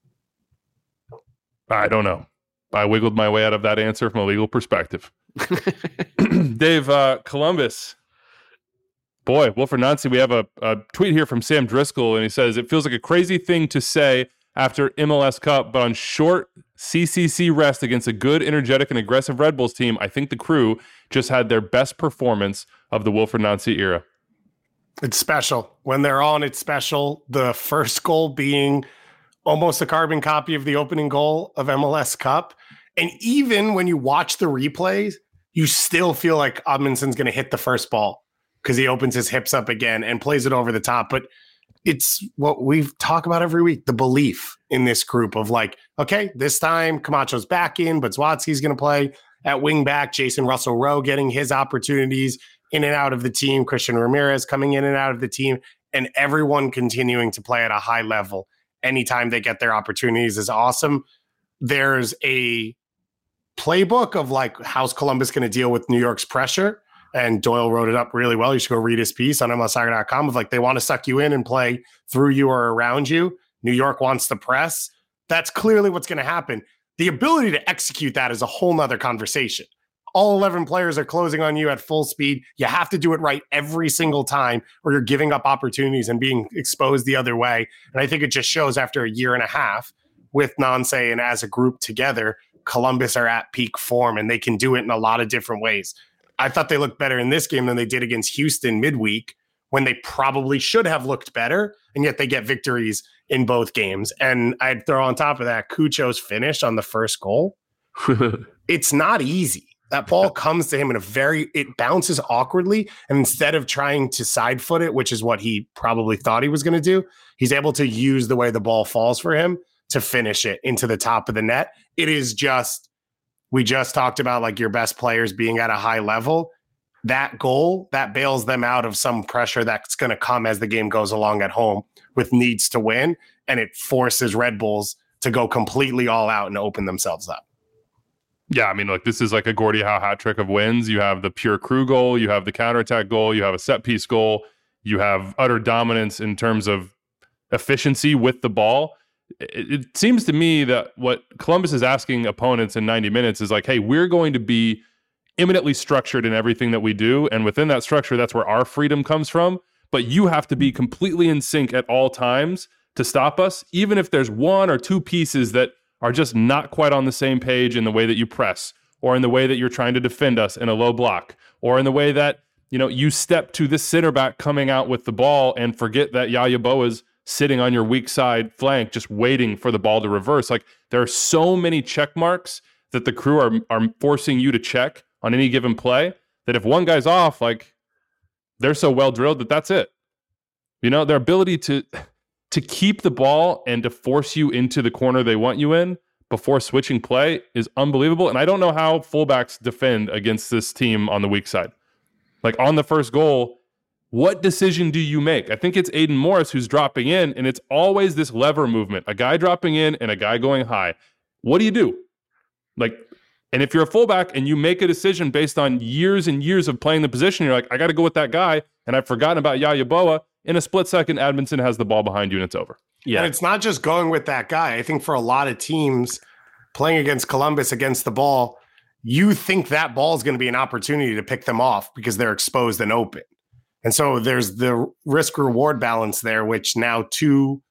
I don't know. I wiggled my way out of that answer from a legal perspective. Dave, uh, Columbus. Boy, Wilfried Nancy, we have a, a tweet here from Sam Driscoll, and he says, it feels like a crazy thing to say after M L S Cup, but on short C C C rest against a good, energetic, and aggressive Red Bulls team, I think the crew just had their best performance of the Wilfried Nancy era. It's special. When they're on, it's special. The first goal being almost a carbon copy of the opening goal of M L S Cup. And even when you watch the replays, you still feel like Amundsen's going to hit the first ball because he opens his hips up again and plays it over the top. But it's what we've talked about every week, the belief in this group of like, okay, this time Camacho's back in, but Zwatzki's going to play at wing back. Jason Russell-Rowe getting his opportunities in and out of the team. Christian Ramirez coming in and out of the team, and everyone continuing to play at a high level anytime they get their opportunities is awesome. There's a playbook of like, how's Columbus going to deal with New York's pressure? And Doyle wrote it up really well. You should go read his piece on M L S soccer dot com of like, they want to suck you in and play through you or around you. New York wants to press. That's clearly what's going to happen. The ability to execute that is a whole nother conversation. All eleven players are closing on you at full speed. You have to do it right every single time, or you're giving up opportunities and being exposed the other way. And I think it just shows after a year and a half with Nanse and as a group together, Columbus are at peak form and they can do it in a lot of different ways. I thought they looked better in this game than they did against Houston midweek when they probably should have looked better, and yet they get victories in both games. And I'd throw on top of that Cucho's finish on the first goal. It's not easy. That ball comes to him in a very, it bounces awkwardly. And instead of trying to side foot it, which is what he probably thought he was going to do, he's able to use the way the ball falls for him to finish it into the top of the net. It is just, we just talked about like your best players being at a high level. That goal, that bails them out of some pressure that's going to come as the game goes along at home with needs to win. And it forces Red Bulls to go completely all out and open themselves up. Yeah, I mean, look, this is like a Gordie Howe hat trick of wins. You have the pure crew goal, you have the counterattack goal, you have a set piece goal, you have utter dominance in terms of efficiency with the ball. It, it seems to me that what Columbus is asking opponents in ninety minutes is like, hey, we're going to be eminently structured in everything that we do. And within that structure, that's where our freedom comes from. But you have to be completely in sync at all times to stop us, even if there's one or two pieces that are just not quite on the same page in the way that you press, or in the way that you're trying to defend us in a low block, or in the way that, you know, you step to this center back coming out with the ball and forget that Yaya Boa's sitting on your weak side flank, just waiting for the ball to reverse. Like, there are so many check marks that the crew are, are forcing you to check on any given play that if one guy's off, like, they're so well drilled that that's it. You know, their ability to... to keep the ball and to force you into the corner they want you in before switching play is unbelievable. And I don't know how fullbacks defend against this team on the weak side. Like, on the first goal, what decision do you make? I think it's Aiden Morris who's dropping in, and it's always this lever movement, a guy dropping in and a guy going high. What do you do? Like, and if you're a fullback and you make a decision based on years and years of playing the position, you're like, I got to go with that guy, and I've forgotten about Yaya Boa. In a split second, Edmondson has the ball behind you and it's over. Yeah. And it's not just going with that guy. I think for a lot of teams playing against Columbus against the ball, you think that ball is going to be an opportunity to pick them off because they're exposed and open. And so there's the risk reward balance there, which now two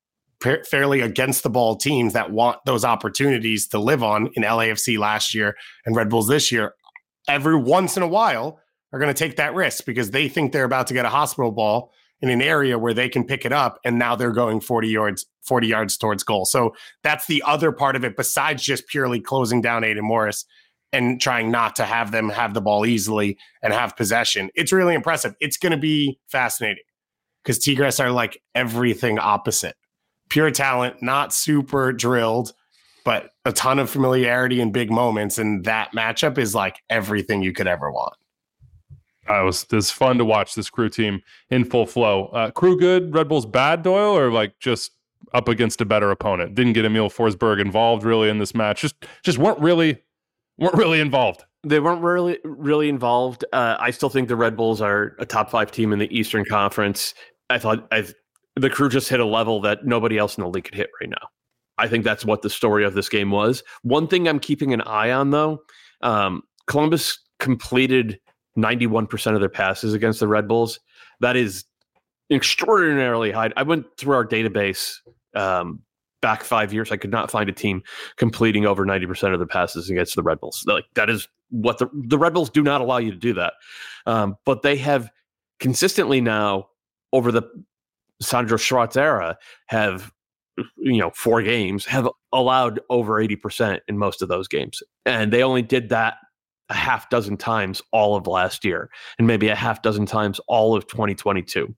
fairly against the ball teams that want those opportunities to live on in L A F C last year and Red Bulls this year, every once in a while are going to take that risk because they think they're about to get a hospital ball in an area where they can pick it up, and now they're going forty yards, forty yards towards goal. So that's the other part of it, besides just purely closing down Aiden Morris and trying not to have them have the ball easily and have possession. It's really impressive. It's going to be fascinating because Tigres are like everything opposite. Pure talent, not super drilled, but a ton of familiarity in big moments. And that matchup is like everything you could ever want. Uh, it was it was fun to watch this crew team in full flow. Uh, crew good, Red Bulls bad, Doyle, or like just up against a better opponent? Didn't get Emil Forsberg involved really in this match. Just just weren't really weren't really involved. They weren't really really involved. Uh, I still think the Red Bulls are a top five team in the Eastern Conference. I thought I've, the crew just hit a level that nobody else in the league could hit right now. I think that's what the story of this game was. One thing I'm keeping an eye on, though, um, Columbus completed ninety-one percent of their passes against the Red Bulls. That is extraordinarily high. I went through our database um, back five years. I could not find a team completing over ninety percent of the passes against the Red Bulls. Like, that is what the, the Red Bulls do not allow you to do that. Um, but they have consistently now, over the Sandro Schwartz era, have, you know, four games, have allowed over eighty percent in most of those games. And they only did that a half dozen times all of last year, and maybe a half dozen times all of twenty twenty-two.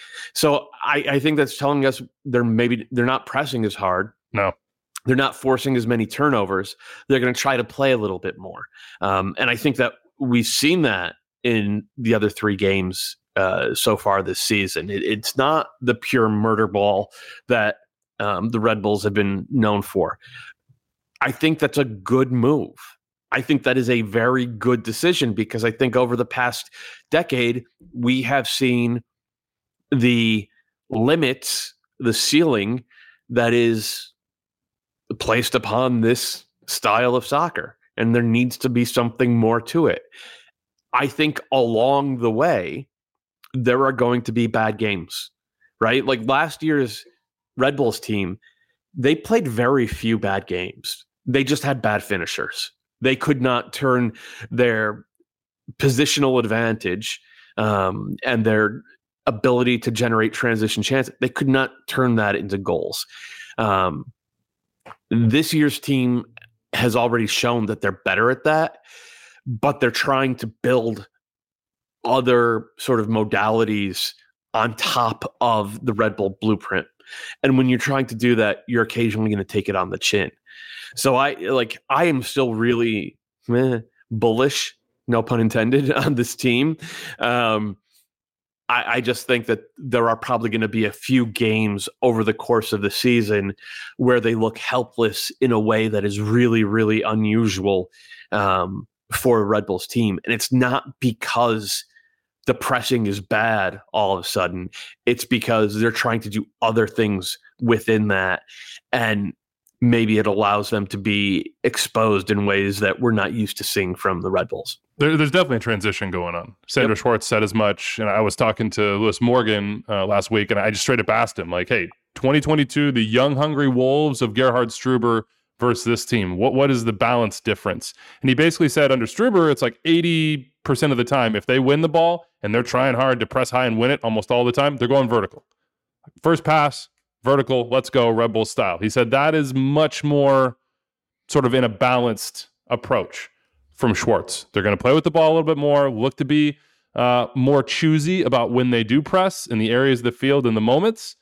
So I, I think that's telling us they're maybe they're not pressing as hard. No, they're not forcing as many turnovers. They're going to try to play a little bit more. Um, and I think that we've seen that in the other three games uh, so far this season. It, it's not the pure murder ball that um, the Red Bulls have been known for. I think that's a good move. I think that is a very good decision because I think over the past decade, we have seen the limits, the ceiling that is placed upon this style of soccer, and there needs to be something more to it. I think along the way, there are going to be bad games, right? Like last year's Red Bulls team they played very few bad games. They just had bad finishers. They could not turn their positional advantage um, and their ability to generate transition chances. They could not turn that into goals. Um, this year's team has already shown that they're better at that, but they're trying to build other sort of modalities on top of the Red Bull blueprint. And when you're trying to do that, you're occasionally going to take it on the chin. So I like, I am still really meh, bullish, no pun intended, on this team. Um, I, I just think that there are probably going to be a few games over the course of the season where they look helpless in a way that is really, really unusual um, for Red Bull's team. And it's not because the pressing is bad all of a sudden. It's because they're trying to do other things within that. And maybe it allows them to be exposed in ways that we're not used to seeing from the Red Bulls. There, there's definitely a transition going on. Sandro yep. Schwartz said as much. And I was talking to Lewis Morgan uh, last week, and I just straight up asked him, like, hey, twenty twenty-two, the young, hungry Wolves of Gerhard Struber versus this team. What What is the balance difference? And he basically said under Struber, it's like eighty percent of the time, if they win the ball and they're trying hard to press high and win it almost all the time, they're going vertical. First pass, vertical, let's go, Red Bull style. He said that is much more sort of in a balanced approach from Schwartz. They're going to play with the ball a little bit more, look to be uh, more choosy about when they do press in the areas of the field and the moments.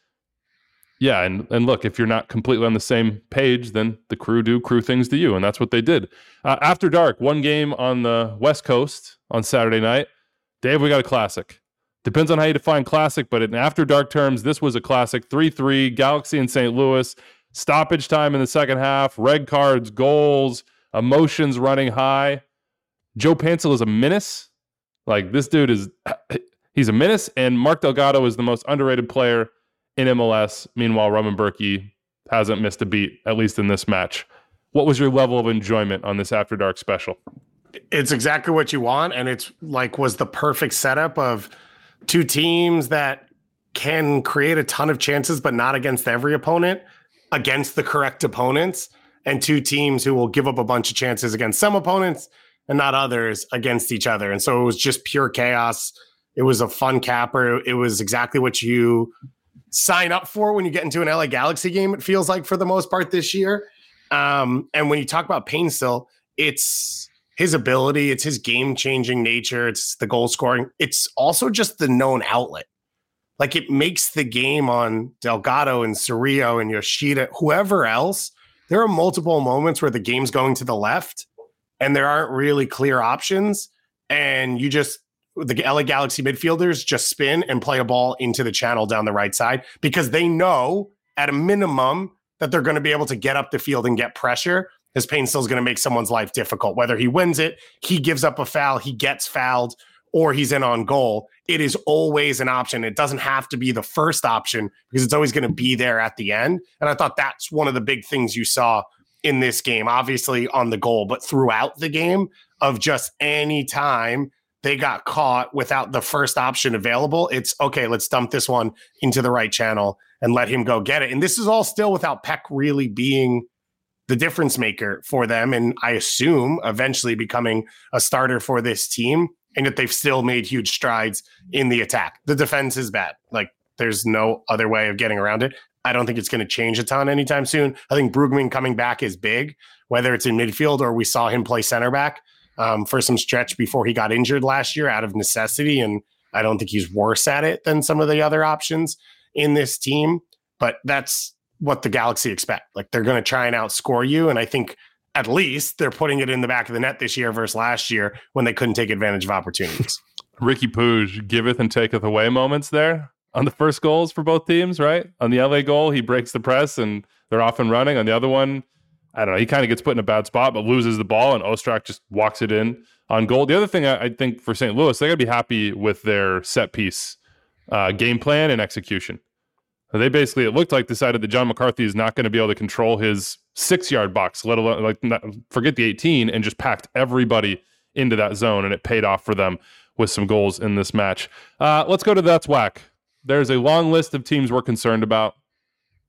Yeah, and, and look, if you're not completely on the same page, then the crew do crew things to you, and that's what they did. Uh, after dark, one game on the West Coast on Saturday night. Dave, we got a classic. Depends on how you define classic, but in after dark terms, this was a classic. three three, Galaxy and Saint Louis. Stoppage time in the second half, red cards, goals, emotions running high. Joe Pansel is a menace. Like, this dude is, he's a menace, and Mark Delgado is the most underrated player in M L S. Meanwhile, Roman Berkey hasn't missed a beat, at least in this match. What was your level of enjoyment on this After Dark special? It's exactly what you want, and it's like was the perfect setup of two teams that can create a ton of chances, but not against every opponent, against the correct opponents, and two teams who will give up a bunch of chances against some opponents and not others against each other. And so it was just pure chaos. It was a fun capper. It was exactly what you sign up for when you get into an L A Galaxy game, it feels like, for the most part this year. Um, and when you talk about Painstill, it's his ability, it's his game-changing nature, it's the goal scoring. It's also just the known outlet. Like, it makes the game on Delgado and Cerrillo and Yoshida, whoever else, there are multiple moments where the game's going to the left and there aren't really clear options. And you just, the L A Galaxy midfielders just spin and play a ball into the channel down the right side because they know at a minimum that they're going to be able to get up the field and get pressure. His Painstill is going to make someone's life difficult. Whether he wins it, he gives up a foul, he gets fouled, or he's in on goal. It is always an option. It doesn't have to be the first option because it's always going to be there at the end. And I thought that's one of the big things you saw in this game, obviously on the goal, but throughout the game, of just any time they got caught without the first option available, it's okay, let's dump this one into the right channel and let him go get it. And this is all still without Peck really being the difference maker for them. And I assume eventually becoming a starter for this team, and that they've still made huge strides in the attack. The defense is bad. Like, there's no other way of getting around it. I don't think it's going to change a ton anytime soon. I think Brugman coming back is big, whether it's in midfield or we saw him play center back um, for some stretch before he got injured last year out of necessity. And I don't think he's worse at it than some of the other options in this team. But that's what the Galaxy expect. Like, they're going to try and outscore you. And I think at least they're putting it in the back of the net this year versus last year when they couldn't take advantage of opportunities. Ricky Puig giveth and taketh away moments there on the first goals for both teams, right? On the L A goal, he breaks the press and they're off and running. On the other one, I don't know, he kind of gets put in a bad spot, but loses the ball, and Ostrak just walks it in on goal. The other thing I, I think for Saint Louis, they got to be happy with their set piece uh, game plan and execution. They basically, it looked like, decided that John McCarthy is not going to be able to control his six-yard box, let alone, like, not, forget the eighteen, and just packed everybody into that zone, and it paid off for them with some goals in this match. Uh, let's go to That's Whack. There's a long list of teams we're concerned about.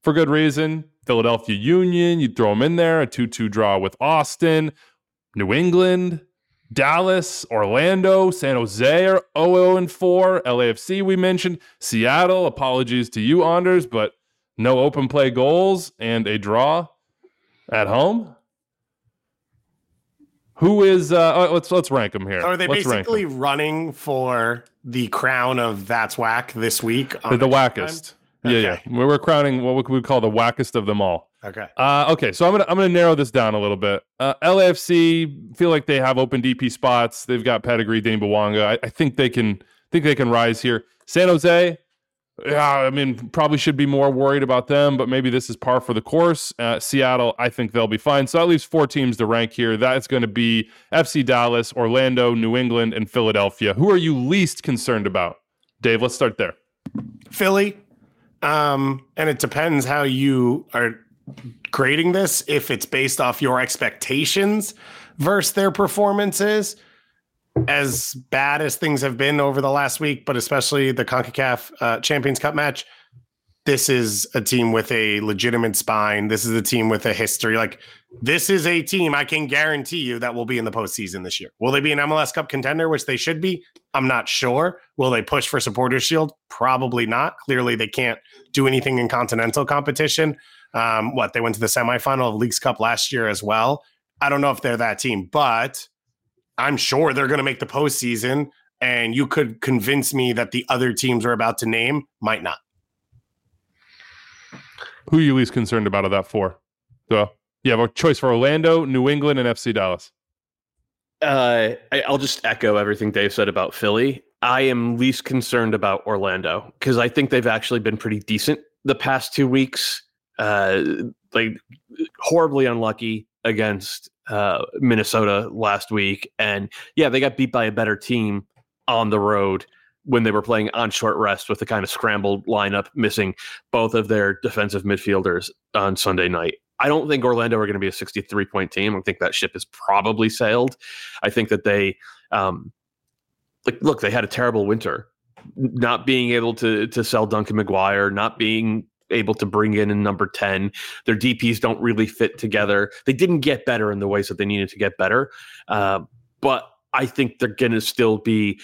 for good reason. Philadelphia Union, you throw them in there, a two two draw with Austin. New England, Dallas, Orlando, San Jose are oh oh and four. L A F C we mentioned. Seattle, apologies to you, Anders, but no open play goals and a draw at home. Who is? Uh, let's let's rank them here. So are they let's basically running for the crown of That's Whack this week? The, the wackest. Yeah, Okay. yeah. We're, we're crowning what we would call the wackest of them all. Okay. Uh, okay, so I'm gonna I'm gonna narrow this down a little bit. Uh, L A F C feel like they have open D P spots. They've got pedigree, Danny Bwanga. I, I think they can think they can rise here. San Jose, yeah, I mean probably should be more worried about them, but maybe this is par for the course. Uh, Seattle, I think they'll be fine. So that leaves four teams to rank here. That's going to be F C Dallas, Orlando, New England, and Philadelphia. Who are you least concerned about, Dave? Let's start there. Philly. Um, and it depends how you are grading this, if it's based off your expectations versus their performances. As bad as things have been over the last week, but especially the CONCACAF uh, Champions Cup match, this is a team with a legitimate spine. This is a team with a history. Like, this is a team I can guarantee you that will be in the postseason this year. Will they be an M L S Cup contender, which they should be? I'm not sure. Will they push for Supporters Shield? Probably not. Clearly, they can't do anything in continental competition. Um, what, they went to the semifinal of Leagues Cup last year as well. I don't know if they're that team, but I'm sure they're going to make the postseason, and you could convince me that the other teams we're about to name might not. Who are you least concerned about of that four? So you have a choice for Orlando, New England, and F C Dallas. Uh, I, I'll just echo everything Dave said about Philly. I am least concerned about Orlando because I think they've actually been pretty decent the past two weeks. Uh, like horribly unlucky against uh, Minnesota last week, and yeah, they got beat by a better team on the road when they were playing on short rest with the kind of scrambled lineup, missing both of their defensive midfielders on Sunday night. I don't think Orlando are going to be a sixty-three point team. I think that ship has probably sailed. I think that they, um, like, look, they had a terrible winter, not being able to to sell Duncan McGuire, not being able to bring in a number ten. Their D Ps don't really fit together. They didn't get better in the ways that they needed to get better. Uh, but I think they're going to still be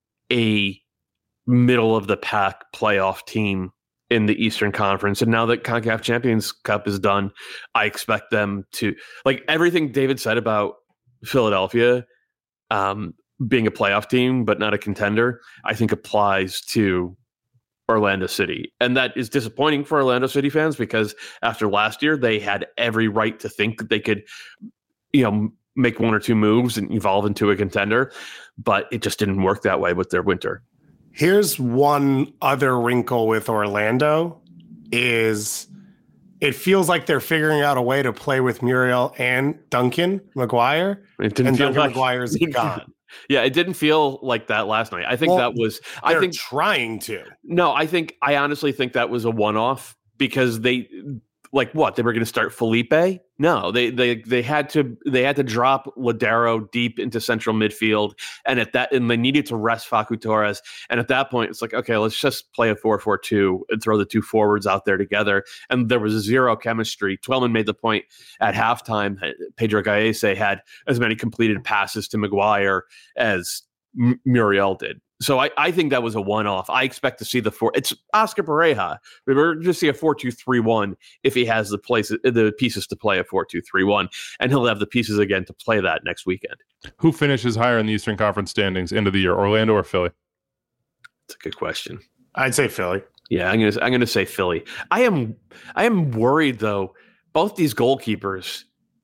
a middle of the pack playoff team in the Eastern Conference. And now that CONCACAF Champions Cup is done, I expect them to, like, everything David said about Philadelphia um, being a playoff team, but not a contender, I think applies to Orlando City. And that is disappointing for Orlando City fans because after last year, they had every right to think that they could, you know, make one or two moves and evolve into a contender, but it just didn't work that way with their winter. Here's one other wrinkle with Orlando is it feels like they're figuring out a way to play with Muriel and Duncan McGuire. It didn't and feel Duncan like McGuire's gone. Yeah, it didn't feel like that last night. I think Well, that was They're I think trying to. no, I think I honestly think that was a one-off because they like what? They were going to start Felipe? No, they they they had to they had to drop Ladero deep into central midfield, and at that and they needed to rest Facu Torres. And at that point, it's like, okay, let's just play a four four two and throw the two forwards out there together. And there was zero chemistry. Twellman made the point at halftime. Pedro Gallese had as many completed passes to McGuire as M- Muriel did. So I, I think that was a one-off. I expect to see the four. It's Oscar Pareja. We're going to see a four two three one if he has the places, the pieces to play a four two three one, and he'll have the pieces again to play that next weekend. Who finishes higher in the Eastern Conference standings end of the year, Orlando or Philly? That's a good question. I'd say Philly. Yeah, I'm gonna I'm gonna say Philly. I am I am worried though. Both these goalkeepers,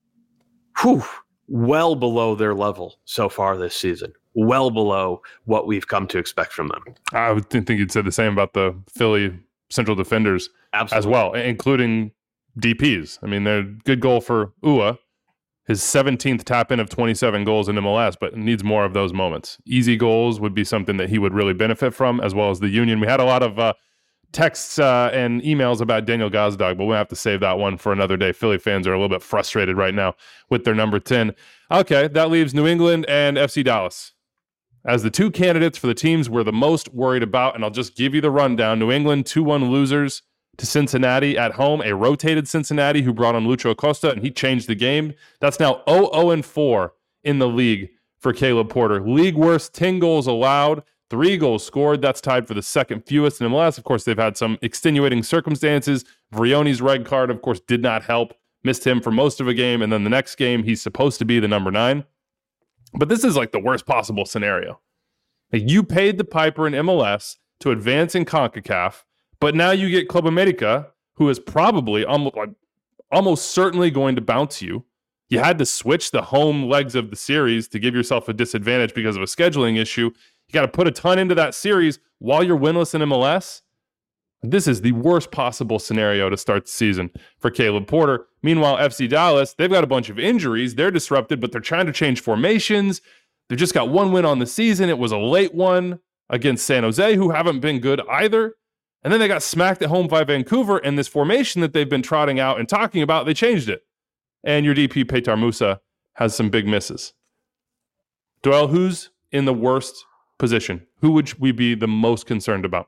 whew, well below their level so far this season. Well below what we've come to expect from them. I would think you'd say the same about the Philly central defenders Absolutely. as well, including D Ps. I mean, they're good goal for Ua, his seventeenth tap in of twenty-seven goals in M L S, but needs more of those moments. Easy goals would be something that he would really benefit from, as well as the Union. We had a lot of uh, texts uh, and emails about Daniel Gazdag, but we'll have to save that one for another day. Philly fans are a little bit frustrated right now with their number ten. Okay, that leaves New England and F C Dallas as the two candidates for the teams we're the most worried about, and I'll just give you the rundown. New England, two one losers to Cincinnati at home, a rotated Cincinnati who brought on Lucho Acosta, and he changed the game. That's now oh oh four in the league for Caleb Porter. League worst, ten goals allowed, three goals scored. That's tied for the second fewest in M L S. Of course, they've had some extenuating circumstances. Vrioni's red card, of course, did not help. Missed him for most of a game, and then the next game, he's supposed to be the number nine. But this is like the worst possible scenario. Like, you paid the piper in M L S to advance in CONCACAF, but now you get Club America, who is probably almost, like, almost certainly going to bounce you. You had to switch the home legs of the series to give yourself a disadvantage because of a scheduling issue. You got to put a ton into that series while you're winless in M L S. This is the worst possible scenario to start the season for Caleb Porter. Meanwhile, F C Dallas, they've got a bunch of injuries. They're disrupted, but they're trying to change formations. They've just got one win on the season. It was a late one against San Jose, who haven't been good either. And then they got smacked at home by Vancouver, and this formation that they've been trotting out and talking about, they changed it. And your D P, Petar Musa, has some big misses. Doyle, who's in the worst position? Who would we be the most concerned about?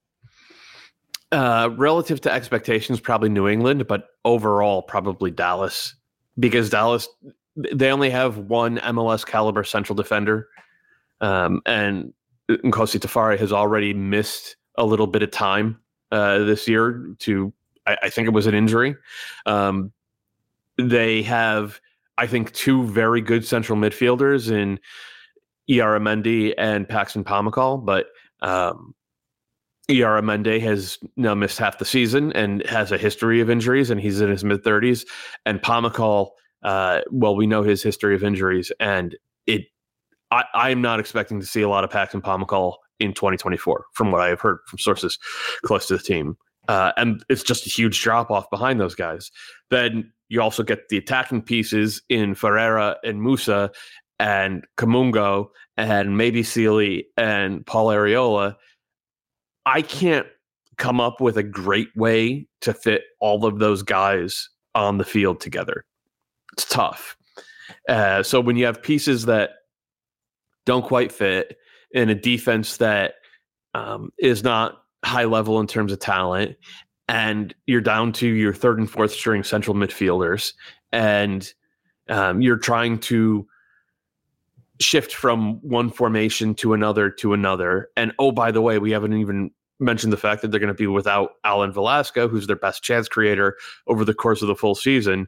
Uh, relative to expectations, probably New England, but overall, probably Dallas. Because Dallas, they only have one M L S caliber central defender. Um, and Nkosi Tafari has already missed a little bit of time uh, this year to, I, I think it was an injury. Um, they have, I think, two very good central midfielders in Iaramendi and Paxton Pomykal, but um, Iaramendi has now missed half the season and has a history of injuries, and he's in his mid-thirties. And Pomykal, uh, well, we know his history of injuries, and it. I, I'm not expecting to see a lot of Paxton Pomykal in twenty twenty-four, from what I have heard from sources close to the team. Uh, and it's just a huge drop-off behind those guys. Then you also get the attacking pieces in Ferreira and Musa and Kamungo and maybe Sealy and Paul Arriola. I can't come up with a great way to fit all of those guys on the field together. It's tough. Uh, so when you have pieces that don't quite fit in a defense that um, is not high level in terms of talent, and you're down to your third and fourth string central midfielders, and um, you're trying to shift from one formation to another to another. And oh, by the way, we haven't even mentioned the fact that they're going to be without Alan Velasco, who's their best chance creator over the course of the full season.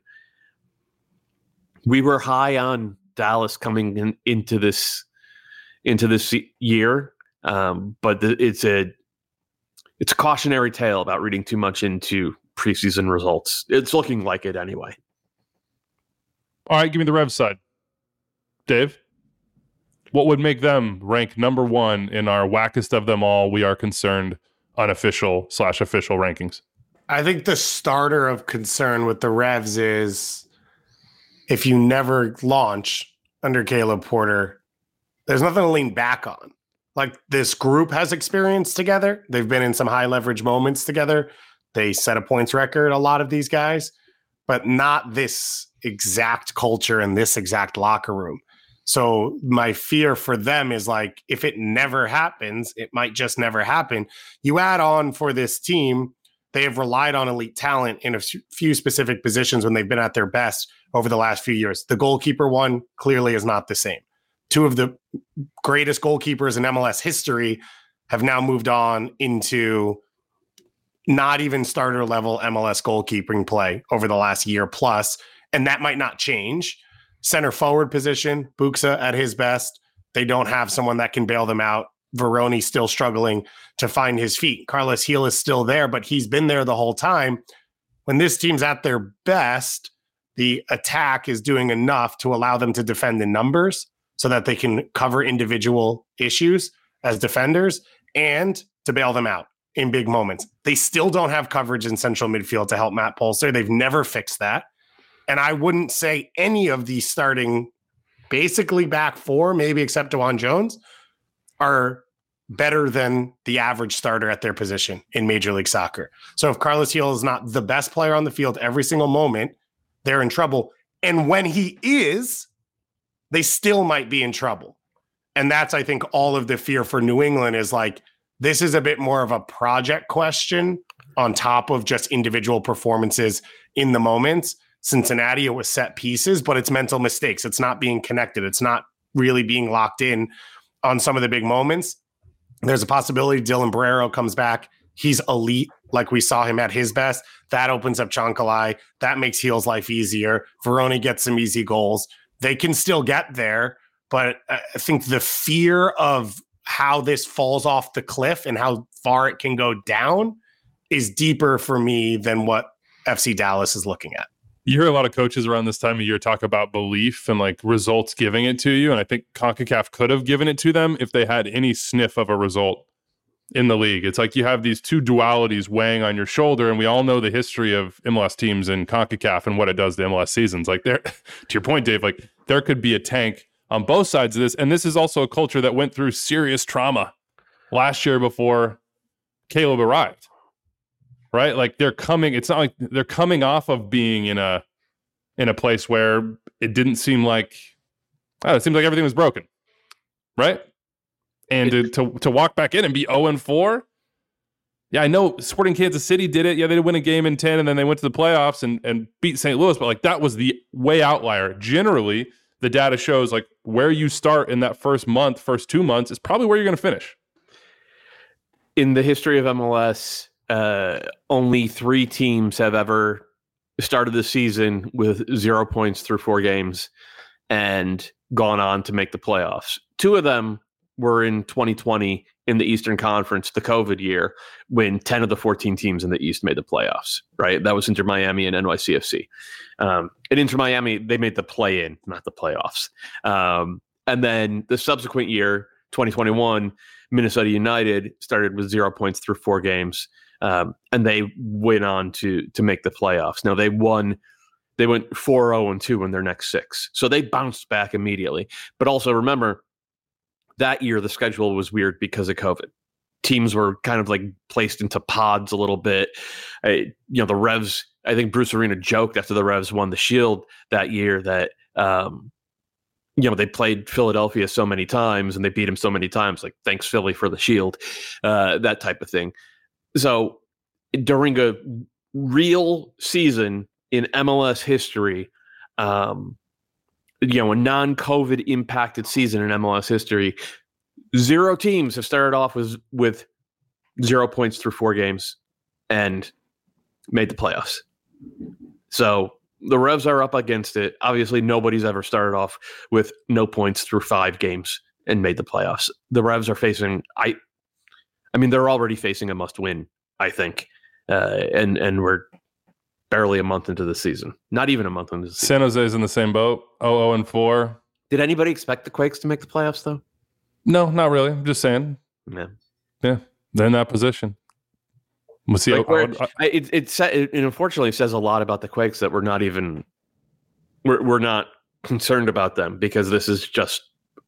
We were high on Dallas coming in, into this into this year, um, but the, it's a it's a cautionary tale about reading too much into preseason results. It's looking like it anyway. All right, give me the Rev side. Dave, what would make them rank number one in our wackest of them all, we are concerned, unofficial slash official rankings? I think the starter of concern with the Revs is if you never launch under Caleb Porter, there's nothing to lean back on. Like, this group has experience together. They've been in some high leverage moments together. They set a points record, a lot of these guys, but not this exact culture and this exact locker room. So my fear for them is, like, if it never happens, it might just never happen. You add on for this team, they have relied on elite talent in a few specific positions when they've been at their best over the last few years. The goalkeeper one clearly is not the same. Two of the greatest goalkeepers in M L S history have now moved on into not even starter level M L S goalkeeping play over the last year plus, and that might not change. Center forward position, Buxa at his best. They don't have someone that can bail them out. Veroni still struggling to find his feet. Carlos Gil is still there, but he's been there the whole time. When this team's at their best, the attack is doing enough to allow them to defend in numbers so that they can cover individual issues as defenders and to bail them out in big moments. They still don't have coverage in central midfield to help Matt Polster. They've never fixed that. And I wouldn't say any of the starting basically back four, maybe except DeJuan Jones, are better than the average starter at their position in Major League Soccer. So if Carlos Gil is not the best player on the field every single moment, they're in trouble. And when he is, they still might be in trouble. And that's, I think, all of the fear for New England is, like, this is a bit more of a project question on top of just individual performances in the moments. Cincinnati, it was set pieces, but it's mental mistakes. It's not being connected. It's not really being locked in on some of the big moments. There's a possibility Dylan Barrero comes back. He's elite, like we saw him at his best. That opens up Chancalay. That makes Heel's life easier. Veroni gets some easy goals. They can still get there, but I think the fear of how this falls off the cliff and how far it can go down is deeper for me than what F C Dallas is looking at. You hear a lot of coaches around this time of year talk about belief and like results giving it to you. And I think CONCACAF could have given it to them if they had any sniff of a result in the league. It's like you have these two dualities weighing on your shoulder, and we all know the history of M L S teams in CONCACAF and what it does to M L S seasons. Like there, to your point, Dave, like there could be a tank on both sides of this. And this is also a culture that went through serious trauma last year before Caleb arrived. Right? Like they're coming, it's not like they're coming off of being in a in a place where it didn't seem like oh, it seemed like everything was broken. Right? And to, to to walk back in and be oh and four. Yeah, I know Sporting Kansas City did it. Yeah, they did win a game in ten and then they went to the playoffs and, and beat Saint Louis, but like that was the way outlier. Generally, the data shows like where you start in that first month, first two months is probably where you're going to finish. In the history of M L S, uh, only three teams have ever started the season with zero points through four games and gone on to make the playoffs. Two of them were in twenty twenty in the Eastern Conference, the COVID year, when ten of the fourteen teams in the East made the playoffs, right? That was Inter Miami and N Y C F C. Um, at Inter Miami, they made the play-in, not the playoffs. Um, and then the subsequent year, twenty twenty-one, Minnesota United started with zero points through four games, um, and they went on to to make the playoffs. Now, they won. They went four oh and two in their next six. So they bounced back immediately. But also remember, that year, the schedule was weird because of COVID. Teams were kind of like placed into pods a little bit. Uh, you know, the Revs, I think Bruce Arena joked after the Revs won the Shield that year that, um, you know, they played Philadelphia so many times and they beat them so many times. Like, thanks, Philly, for the Shield, uh, that type of thing. So during a real season in M L S history, um, you know, a non-COVID impacted season in M L S history, zero teams have started off with, with zero points through four games and made the playoffs. So the Revs are up against it. Obviously, nobody's ever started off with no points through five games and made the playoffs. The Revs are facing, I, I mean, they're already facing a must-win, I think, uh, and and we're barely a month into the season. Not even a month into the season. San Jose's in the same boat, oh and four. Did anybody expect the Quakes to make the playoffs, though? No, not really. I'm just saying. Yeah. Yeah, they're in that position. We'll see. Like how, where, how, I, it, it, it, it unfortunately says a lot about the Quakes that we're not even, we're, we're not concerned about them because this is just,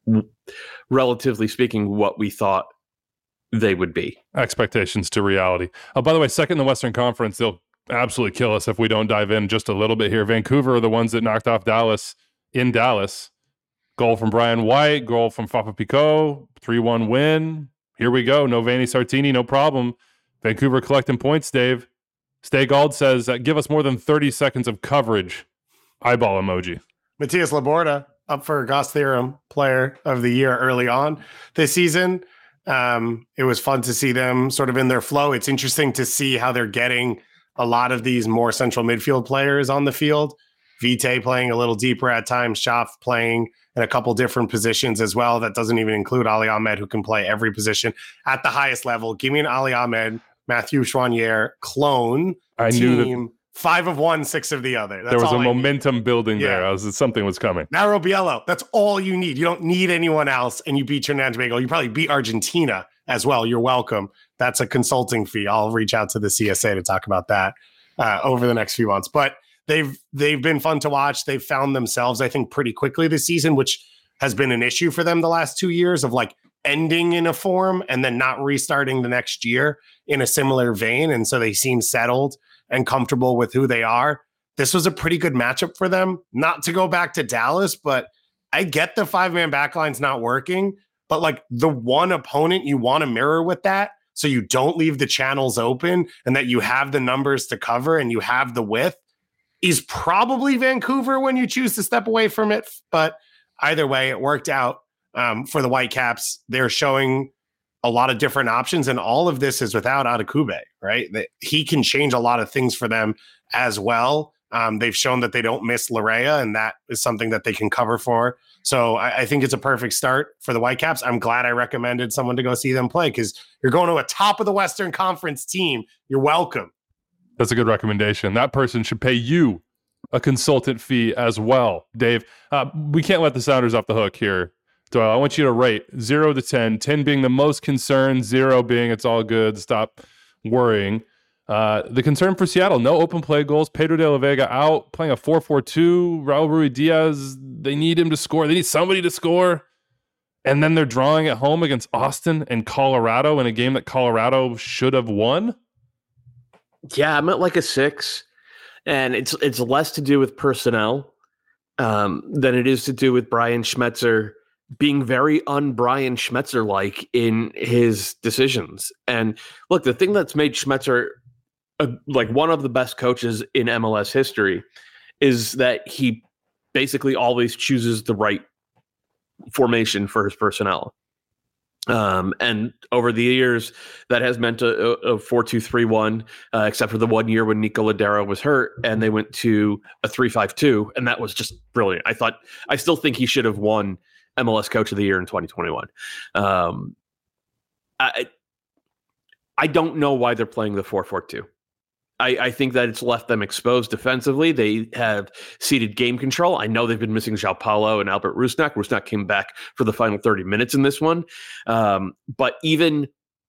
relatively speaking, what we thought they would be. Expectations to reality. Oh, by the way, second in the Western Conference, they'll absolutely kill us if we don't dive in just a little bit here. Vancouver are the ones that knocked off Dallas in Dallas. Goal from Brian White, goal from Fafa Picault, three one win. Here we go. No Vanni Sartini, no problem. Vancouver collecting points, Dave. Stay Gold says, uh, give us more than thirty seconds of coverage. Eyeball emoji. Matias Laborda up for Goss Theorem Player of the Year early on this season. Um, it was fun to see them sort of in their flow. It's interesting to see how they're getting a lot of these more central midfield players on the field. Vite playing a little deeper at times, Schaaf playing in a couple different positions as well. That doesn't even include Ali Ahmed, who can play every position at the highest level. Give me an Ali Ahmed, Mathieu Choinière clone I team. knew that five of one, six of the other. That's there was all a I momentum need. building Yeah. there. I was something was coming. Mauro Biello, that's all you need. You don't need anyone else, and you beat Trinidad and Tobago. You probably beat Argentina as well. You're welcome. That's a consulting fee. I'll reach out to the C S A to talk about that uh, over the next few months. But they've they've been fun to watch. They've found themselves, I think, pretty quickly this season, which has been an issue for them the last two years of like ending in a form and then not restarting the next year in a similar vein. And so they seem settled and comfortable with who they are. This was a pretty good matchup for them. Not to go back to Dallas, but I get the five-man backline's not working, but like the one opponent you want to mirror with that, so you don't leave the channels open and that you have the numbers to cover and you have the width is probably Vancouver when you choose to step away from it. But either way, it worked out um, for the Whitecaps. They're showing a lot of different options, and all of this is without Adekugbe, right? That he can change a lot of things for them as well. Um, they've shown that they don't miss Larea, and that is something that they can cover for. So I, I think it's a perfect start for the Whitecaps. I'm glad I recommended someone to go see them play because you're going to a top of the Western Conference team. You're welcome. That's a good recommendation. That person should pay you a consultant fee as well, Dave. Uh, we can't let the Sounders off the hook here. Doyle, I want you to rate zero to ten, ten being the most concerned, zero being it's all good, stop worrying. Uh, the concern for Seattle, no open play goals. Pedro de la Vega out, playing a four four two. Raul Ruidiaz, they need him to score. They need somebody to score. And then they're drawing at home against Austin and Colorado in a game that Colorado should have won. Yeah, I'm at like a six. And it's it's less to do with personnel um, than it is to do with Brian Schmetzer being very un-Brian Schmetzer-like in his decisions. And look, the thing that's made Schmetzer a, like one of the best coaches in M L S history is that he basically always chooses the right formation for his personnel. Um, and over the years, that has meant a, a four two three one, uh, except for the one year when Nico Ladero was hurt, and they went to a three five two, and that was just brilliant. I thought, I still think he should have won M L S Coach of the Year in twenty twenty-one. Um, I I don't know why they're playing the four four two. I, I think that it's left them exposed defensively. They have ceded game control. I know they've been missing João Paulo and Albert Rusnak. Rusnak came back for the final thirty minutes in this one. Um, but even,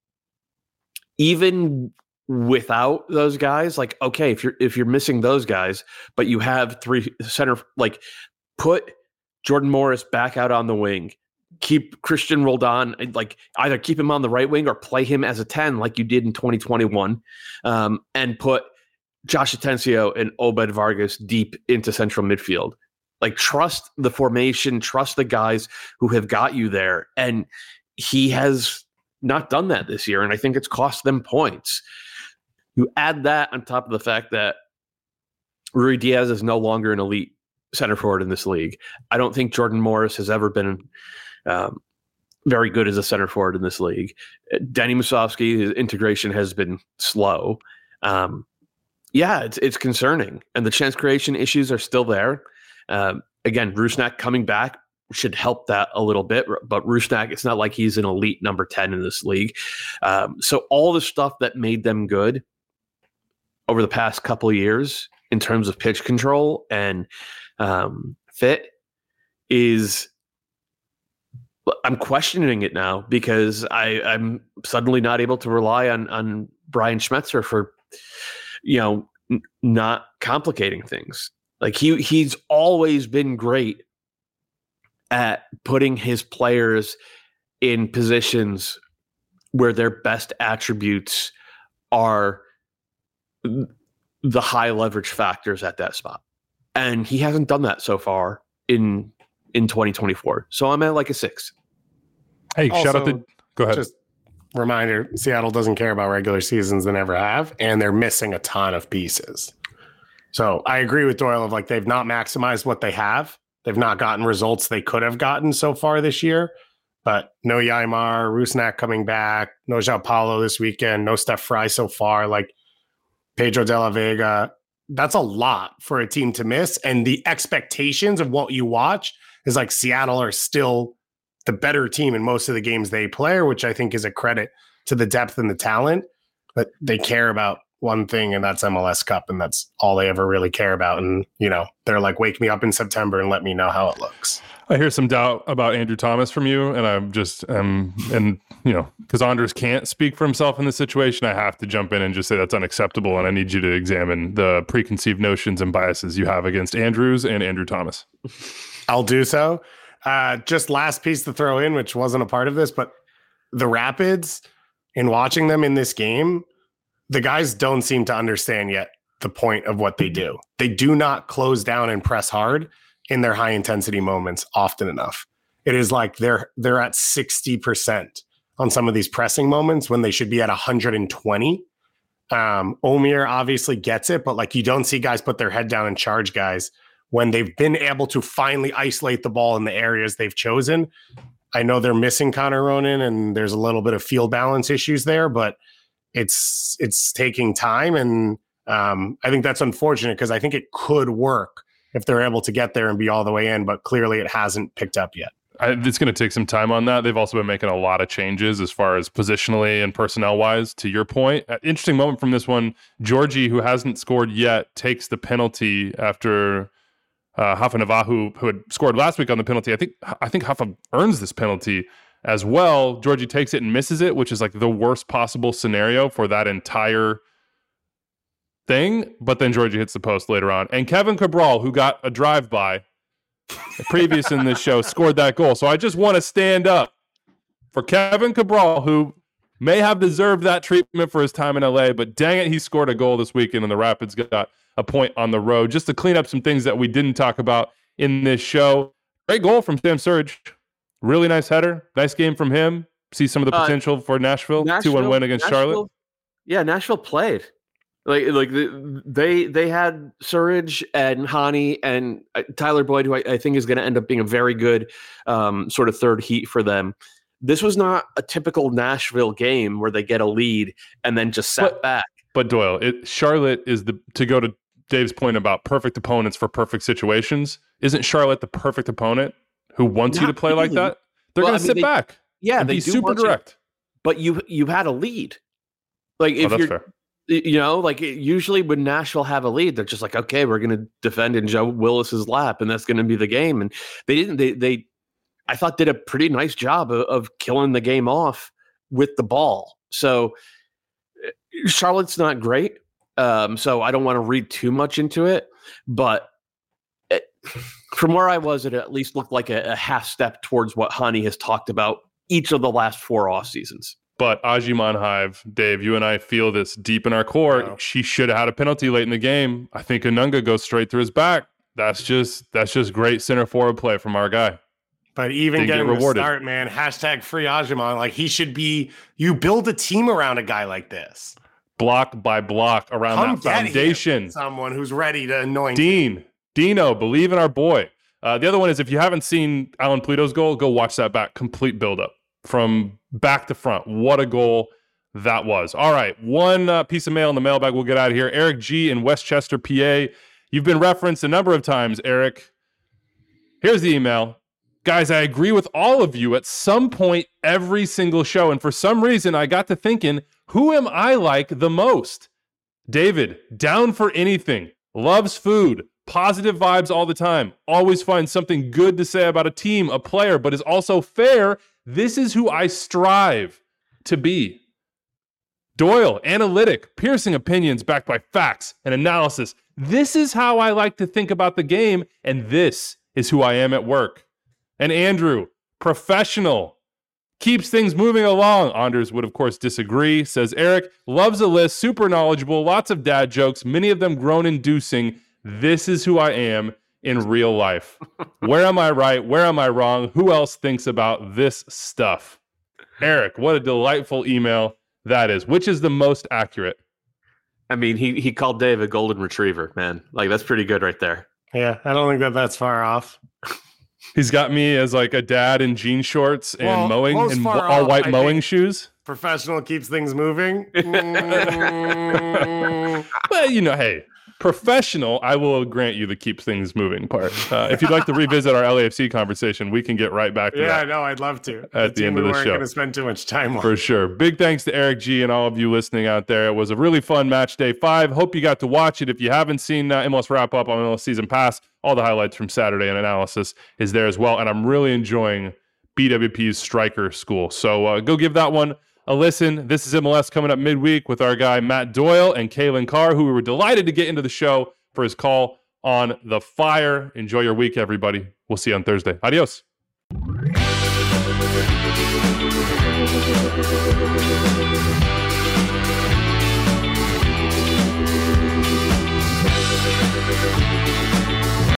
even without those guys, like, okay, if you're if you're missing those guys, but you have three center, like put Jordan Morris back out on the wing. Keep Christian Roldan, like either keep him on the right wing or play him as a ten like you did in twenty twenty-one, um, and put Josh Atencio and Obed Vargas deep into central midfield. Like trust the formation, trust the guys who have got you there. And he has not done that this year, and I think it's cost them points. You add that on top of the fact that Ruidiaz is no longer an elite center forward in this league. I don't think Jordan Morris has ever been Um, very good as a center forward in this league. Denny Musovski, his integration has been slow. Um, yeah, it's it's concerning, and the chance creation issues are still there. Um, again, Rusnak coming back should help that a little bit, but Rusnak, it's not like he's an elite number ten in this league. Um, so all the stuff that made them good over the past couple of years in terms of pitch control and um, fit is. I'm questioning it now because I, I'm suddenly not able to rely on, on Brian Schmetzer for, you know, n- not complicating things. Like he he's always been great at putting his players in positions where their best attributes are the high leverage factors at that spot. And he hasn't done that so far in in twenty twenty-four. So I'm at like a six. Hey, Also, shout out to go ahead. Just reminder, Seattle doesn't care about regular seasons, they never have, and they're missing a ton of pieces. So I agree with Doyle of like they've not maximized what they have. They've not gotten results they could have gotten so far this year. But no Yaimar, Rusnak coming back, no João Paulo this weekend, no Steph Fry so far, like Pedro de la Vega. That's a lot for a team to miss. And the expectations of what you watch is like Seattle are still the better team in most of the games they play, which I think is a credit to the depth and the talent. But they care about one thing, and that's M L S Cup, and that's all they ever really care about. And, you know, they're like, wake me up in September and let me know how it looks. I hear some doubt about Andrew Thomas from you, and I'm just, um, and, you know, because Andres can't speak for himself in this situation, I have to jump in and just say that's unacceptable, and I need you to examine the preconceived notions and biases you have against Andrews and Andrew Thomas. I'll do so. Uh, just last piece to throw in, which wasn't a part of this, but the Rapids, in watching them in this game, the guys don't seem to understand yet the point of what they do. They do not close down and press hard in their high intensity moments often enough. It is like they're they're at sixty percent on some of these pressing moments when they should be at one hundred twenty. Um, Omier obviously gets it, but like you don't see guys put their head down and charge guys when they've been able to finally isolate the ball in the areas they've chosen. I know they're missing Connor Ronan and there's a little bit of field balance issues there, but it's it's taking time. And um, I think that's unfortunate because I think it could work if they're able to get there and be all the way in, but clearly it hasn't picked up yet. I, it's going to take some time on that. They've also been making a lot of changes as far as positionally and personnel-wise, to your point. Uh, interesting moment from this one. Georgie, who hasn't scored yet, takes the penalty after uh, Hafa Navahu, who had scored last week on the penalty. I think I think Hafa earns this penalty as well. Georgie takes it and misses it, which is like the worst possible scenario for that entire thing. But then Georgie hits the post later on. And Kevin Cabral, who got a drive-by previous in this show, scored that goal. So I just want to stand up for Kevin Cabral, who may have deserved that treatment for his time in L A, but dang it, he scored a goal this weekend and the Rapids got a point on the road. Just to clean up some things that we didn't talk about in this show. Great goal from Sam Surridge. Really nice header. Nice game from him. See some of the potential uh, for Nashville. two one win against Nashville, Charlotte. Yeah, Nashville played. Like, like the, they they had Surridge and Hani and Tyler Boyd, who I, I think is going to end up being a very good um, sort of third heat for them. This was not a typical Nashville game where they get a lead and then just sat but, back. But Doyle, it, Charlotte is the to go to Dave's point about perfect opponents for perfect situations. Isn't Charlotte the perfect opponent who wants not you to play really. like that? They're well, going to sit they, back. Yeah, and they be do super direct. You, but you you had a lead. Like if oh, that's you're. Fair. You know, like usually when Nashville have a lead, they're just like, okay, we're going to defend in Joe Willis's lap, and that's going to be the game. And they didn't. They, they, I thought, did a pretty nice job of, of killing the game off with the ball. So Charlotte's not great. Um, so I don't want to read too much into it, but it, from where I was, it at least looked like a, a half step towards what Hani has talked about each of the last four off seasons. But Aji Manhive, Dave, you and I feel this deep in our core. Wow. She should have had a penalty late in the game. I think Anunga goes straight through his back. That's just that's just great center forward play from our guy. But even Didn't getting get rewarded. the start, man, hashtag free Ajiman. Like he should be, you build a team around a guy like this. Block by block around Come that foundation. Him, someone who's ready to anoint Dean, him. Dino, believe in our boy. Uh, the other one is if you haven't seen Alan Polito's goal, go watch that back. Complete buildup. From back to front. What a goal that was. All right, one uh, piece of mail in the mailbag. We'll get out of here. Eric G. in Westchester, P A. You've been referenced a number of times, Eric. Here's the email. Guys, I agree with all of you at some point every single show, and for some reason I got to thinking, who am I like the most? David, down for anything, loves food, positive vibes all the time, always finds something good to say about a team, a player, but is also fair. This is who I strive to be. Doyle, analytic, piercing opinions backed by facts and analysis. This is how I like to think about the game, and this is who I am at work. And Andrew, professional, keeps things moving along. Anders would, of course, disagree. Says Eric, loves a list, super knowledgeable, lots of dad jokes, many of them groan-inducing. This is who I am in real life. Where am I right? Where am I wrong? Who else thinks about this stuff? Eric, what a delightful email that is. Which is the most accurate? I mean, he he called Dave a golden retriever, man. Like, that's pretty good right there. Yeah, I don't think that that's far off. He's got me as like a dad in jean shorts and well, mowing and all off, white I mowing shoes. Professional keeps things moving. Mm. Well, you know, hey, professional, I will grant you the keeps things moving part. Uh, if you'd like to revisit our L A F C conversation, we can get right back to yeah, that. Yeah, no, I'd love to. At the, the end of the show. We weren't going to spend too much time on. For sure. Big thanks to Eric G and all of you listening out there. It was a really fun match day five. Hope you got to watch it. If you haven't seen uh, M L S Wrap Up on M L S Season Pass, all the highlights from Saturday and analysis is there as well. And I'm really enjoying B W P's Striker School. So uh, go give that one a listen. This is M L S coming up midweek with our guy Matt Doyle and Kalen Carr, who we were delighted to get into the show for his call on the Fire. Enjoy your week, everybody. We'll see you on Thursday. Adios.